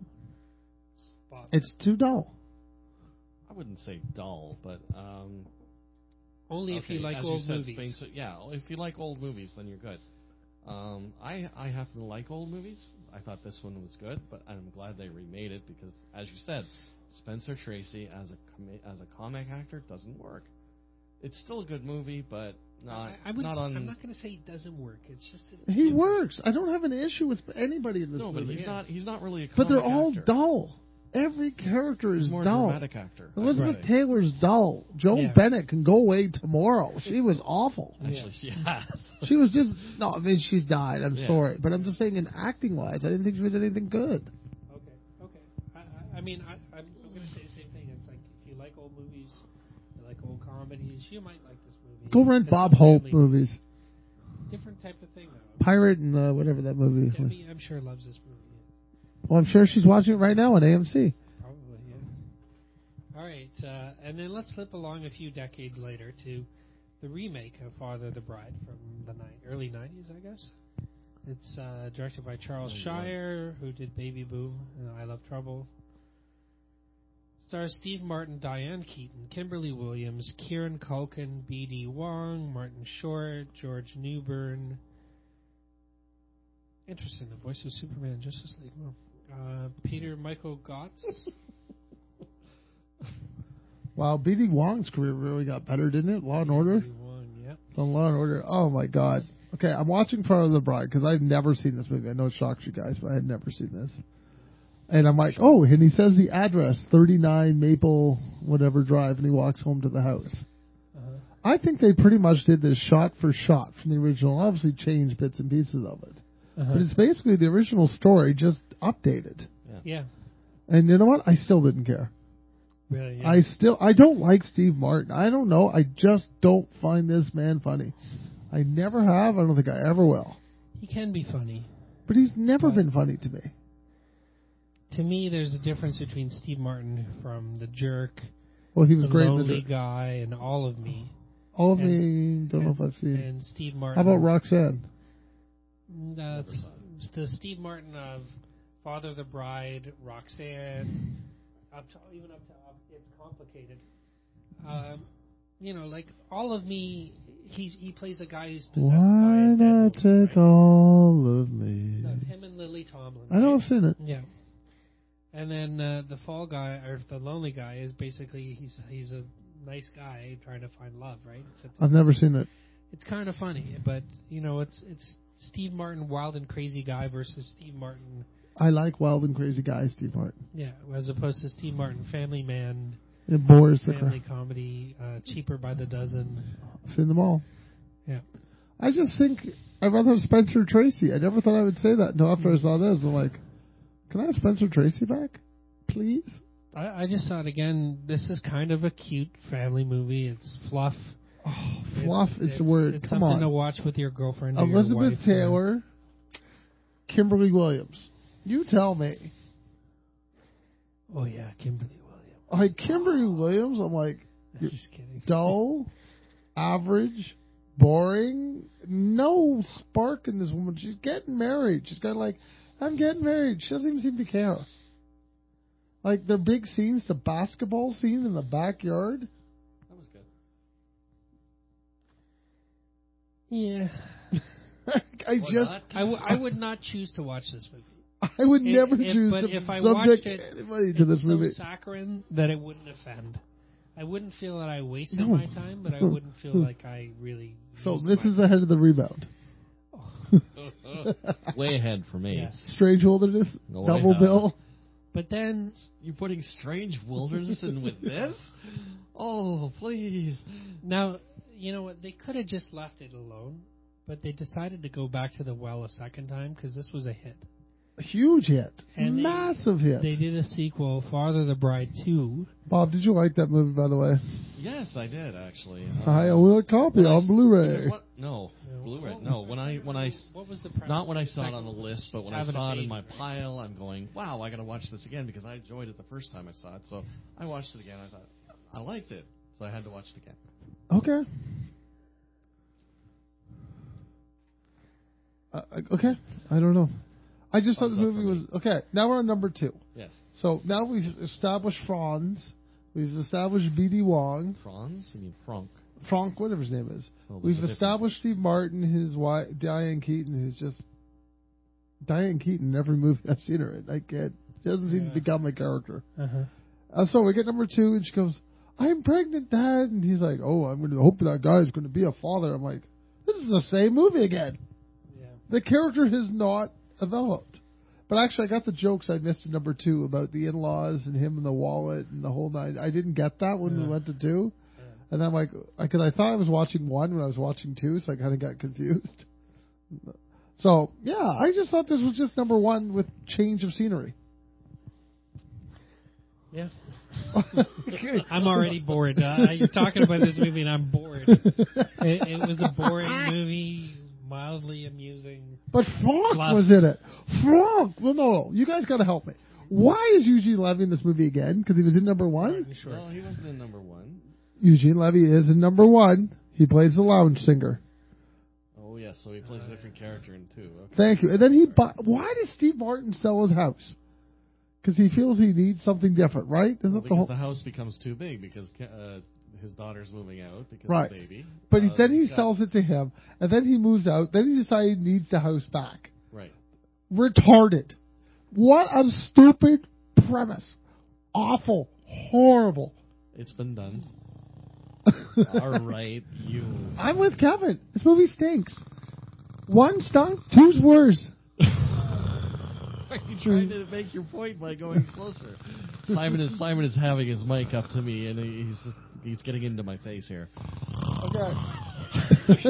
Bob? It's too dull. I wouldn't say dull, but um, Only if okay, you like as old you said, movies. Spain, so, yeah, if you like old movies, then you're good. Um, I I happen to like old movies. I thought this one was good, but I'm glad they remade it because, as you said, Spencer Tracy as a com- as a comic actor doesn't work. It's still a good movie, but not I, I would not s- on. I'm not going to say it doesn't work. It's just it's He different. works. I don't have an issue with anybody in this no, but movie. he's Yeah. not. He's not really a. But Comic they're all actor. dull. Every character is He's more a dull. dramatic actor. Elizabeth I'd say. Taylor's dull. Joan Yeah. Bennett can go away tomorrow. She was awful. Actually, she has. She was just no. I mean, she's died. I'm Yeah. sorry, but I'm just saying, in acting wise, I didn't think she was anything good. Okay, okay. I, I, I mean, I, I'm, I'm going to say the same thing. It's like if you like old movies, you like old comedies, you might like this movie. Go rent It's Bob a Hope family- movies. Different type of thing, though. Pirate and uh, whatever that movie. was. Debbie, I'm sure, loves this movie. Well, I'm sure she's watching it right now on A M C. Probably, yeah. All right, uh, and then let's slip along a few decades later to the remake of Father the Bride from the ni- early nineties, I guess. It's uh, directed by Charles Oh, Shire, who did Baby Boom and I Love Trouble. Stars Steve Martin, Diane Keaton, Kimberly Williams, Kieran Culkin, B D Wong, Martin Short, George Newbern. Interesting, the voice of Superman, Justice League. Well, uh, Peter Michael Gotts. Wow, B D Wong's career really got better, didn't it? Law and Order. B D Wong, yep. On Law and Order. Oh my God. Okay, I'm watching Father the Bride because I've never seen this movie. I know it shocks you guys, but I had never seen this. And I'm like, oh, and he says the address, thirty-nine Maple whatever Drive, and he walks home to the house. Uh-huh. I think they pretty much did this shot for shot from the original. Obviously changed bits and pieces of it. Uh-huh. But it's basically the original story, just updated. Yeah, And you know what? I still didn't care. really. Yeah. I still, I don't like Steve Martin. I don't know. I just don't find this man funny. I never have. I don't think I ever will. he can be funny. But he's never But- been funny to me. To me, there's a difference between Steve Martin from The Jerk, Well, he was The great in Lonely the Guy, and All of Me, All of and- me. Don't know if and, I've seen. and Steve Martin. How about Roxanne? That's the Steve Martin of Father the Bride, Roxanne, up to even up to up, It's Complicated. Um, you know, like All of Me. He he plays a guy who's possessed by Why a not devil, take right? all of me? That's him and Lily Tomlin. I know right? I've seen it. Yeah. And then uh, the fall guy or the lonely guy is basically he's he's a nice guy trying to find love, right? Except I've never seen it. it's kind of funny, but you know, it's it's Steve Martin, wild and crazy guy versus Steve Martin, I like Wild and Crazy Guy, Steve Martin. yeah, as opposed to Steve Martin, family man, It bores the family crap. comedy, uh, cheaper by the dozen. I've seen them all. Yeah. I just think I'd rather have Spencer Tracy. I never thought I would say that until after I saw this. I'm like, can I have Spencer Tracy back, please? I, I just thought again, this is kind of a cute family movie. It's fluff. Oh, fluff It's- is the word. It's Come something to on. watch with your girlfriend. Or your Elizabeth wife, uh, Taylor, Kimberly Williams. You tell me. Oh yeah, Kimberly Williams. Like Kimberly Williams, I'm like, I'm just kidding. dull, average, boring, no spark in this woman. She's getting married. She's kind of like, I'm getting married. She doesn't even seem to care. Like their big scenes, the basketball scene in the backyard. That was good. Yeah. I Why just, not? I, w- I would not choose to watch this movie. I would If- never if- choose but to if I subject watched it, anybody to this it's movie. so saccharine that it wouldn't offend. I wouldn't feel that I wasted No. my time, but I wouldn't feel like I really. So used this my is ahead of the rebound. Way ahead for me. Yes. Strange Wilderness, Go Double ahead. Bill, But then, You're putting Strange Wilderness in with this? Oh, please. now, you know what? They could have just left it alone, but they decided to go back to the well a second time because this was a hit. A huge hit. And they- Massive hit. They did a sequel, Father the Bride two. Bob, did you like that movie, by the way? Yes, I did actually. I Uh, own a copy when I on s- Blu-ray. because what- No, No. Blu-ray. What- No, when I when I s- What was the premise? not when I of the saw it on second the one? list, but Just when I having a saw it in baby, my right? pile, I'm going, wow, I got to watch this again because I enjoyed it the first time I saw it. So I watched it again. I thought I liked it, so I had to watch it again. Okay. Uh, okay. I don't know. I just thought Thumbs this up movie for was okay. Now we're on number two. Yes, So now we've established Franz. We've established B D Wong. Franz. I mean Frank. Frank, whatever his name is. Oh, there's We've a difference. established Steve Martin, his wife, Diane Keaton, who's just Diane Keaton in every movie I've seen her in. I can't. She doesn't seem Yeah. to become my character. Uh-huh. Uh, so we get number two, and she goes, "I'm pregnant, Dad," and he's like, "Oh, I'm going to hope that guy's going to be a father." I'm like, "This is the same movie again." Yeah. The character has not developed. But actually, I got the jokes I missed in number two about the in-laws and him and the wallet and the whole nine. I didn't get that when we Yeah. went to two. And I'm like, because I thought I was watching one when I was watching two, so I kind of got confused. So, yeah, I just thought this was just number one with change of scenery. Yeah. I'm already bored. Uh, you're talking about this movie, and I'm bored. It, it was a boring movie, mildly amusing. But Frank Love. was in it. Frank! Well, no, you guys got to help me. Why is Eugene Levy in this movie again? Because he was in number one? Martin Short. No, he wasn't in number one. Eugene Levy is in number one. He plays the lounge singer. Oh yes, so he plays a different character in two. Okay. Thank you. And then he bought. Why does Steve Martin sell his house? Because he feels he needs something different, right? Isn't Well, that the because whole? the house becomes too big because uh, his daughter's moving out because Right. of the baby. But he, Uh, then he he's got- sells it to him, and then he moves out. Then he decides he needs the house back. Right. Retarded. What a stupid premise. Awful. Horrible. It's been done. All right, you. I'm with Kevin. This movie stinks. One stunk, two's worse. Are you trying to make your point by going closer? Simon is Simon is having his mic up to me, and he's he's getting into my face here. Okay.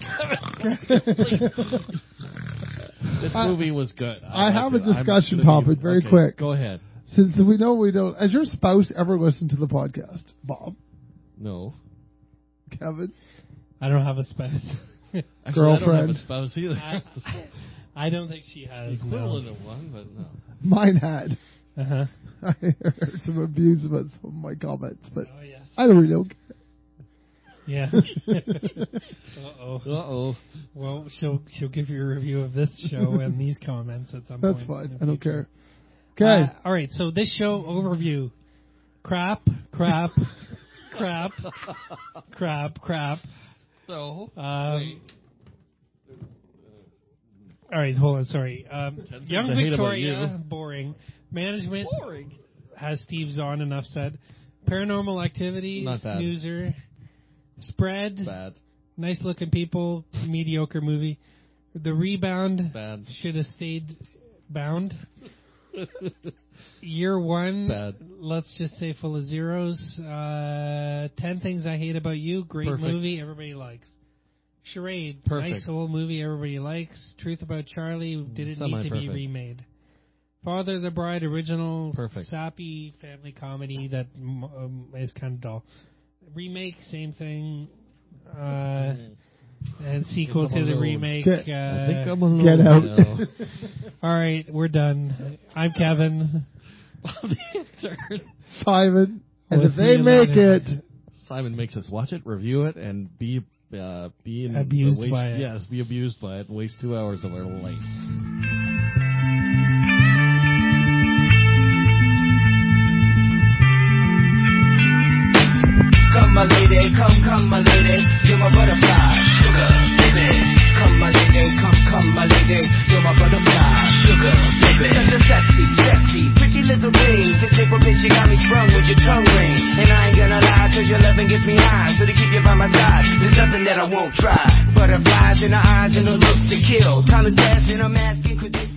This I- movie was good. I like have a it. I'm discussion gonna topic be- very okay, quick. Go ahead. Since we know we don't, has your spouse ever listened to the podcast, Bob? No. Kevin? I don't have a spouse. Actually, I don't have Girlfriend. a spouse either. I, I don't think she has. Equivalent No. of one, but no. Mine had. Uh-huh. I heard some abuse about some of my comments, but Oh, yes. I don't really know. Yeah. Uh-oh. Uh-oh. Well, she'll she'll give you a review of this show and these comments at some point. That's fine. in the I don't future. care. Okay. Uh, all right. So this show overview: crap, crap, crap, crap, crap. So, Um, all right, hold on. Sorry. Um, Ten Young things I hate about Victoria, you. boring. Management boring. has Steve Zahn. Enough said. Paranormal Activity, Not bad. snoozer. Spread, Bad. nice looking people, mediocre movie. The Rebound Bad. should have stayed bound. Year one, Bad. let's just say full of zeros. Uh, Ten Things I Hate About You, great Perfect. movie, everybody likes. Charade, Perfect. nice old movie, everybody likes. Truth About Charlie, did it need to be Semi-perfect. remade? Father of the Bride, original, Perfect. sappy family comedy that mm, um, is kind of dull. Remake, same thing. Uh, and sequel Guess I'm to the alone. remake. Okay. Uh, I think I'm alone Get out. now. all right, we're done. I'm Kevin. The intern. Simon. And We'll if see they you make later. it, Simon makes us watch it, review it, and be uh, be in Abused waste, by it. Yes, be abused by it and waste two hours of our life. Come my lady, come, come my lady, you're my butterfly, sugar, baby. Come my lady, come, come my lady, you're my butterfly, sugar, baby. Such a sexy, sexy, pretty little thing. Physical bitch, you got me sprung with your tongue ring. And I ain't gonna lie, cause your loving gets me high. So to keep you by my side, there's nothing that I won't try. Butterflies in her eyes and her looks to kill. Time is passing, I'm asking, could this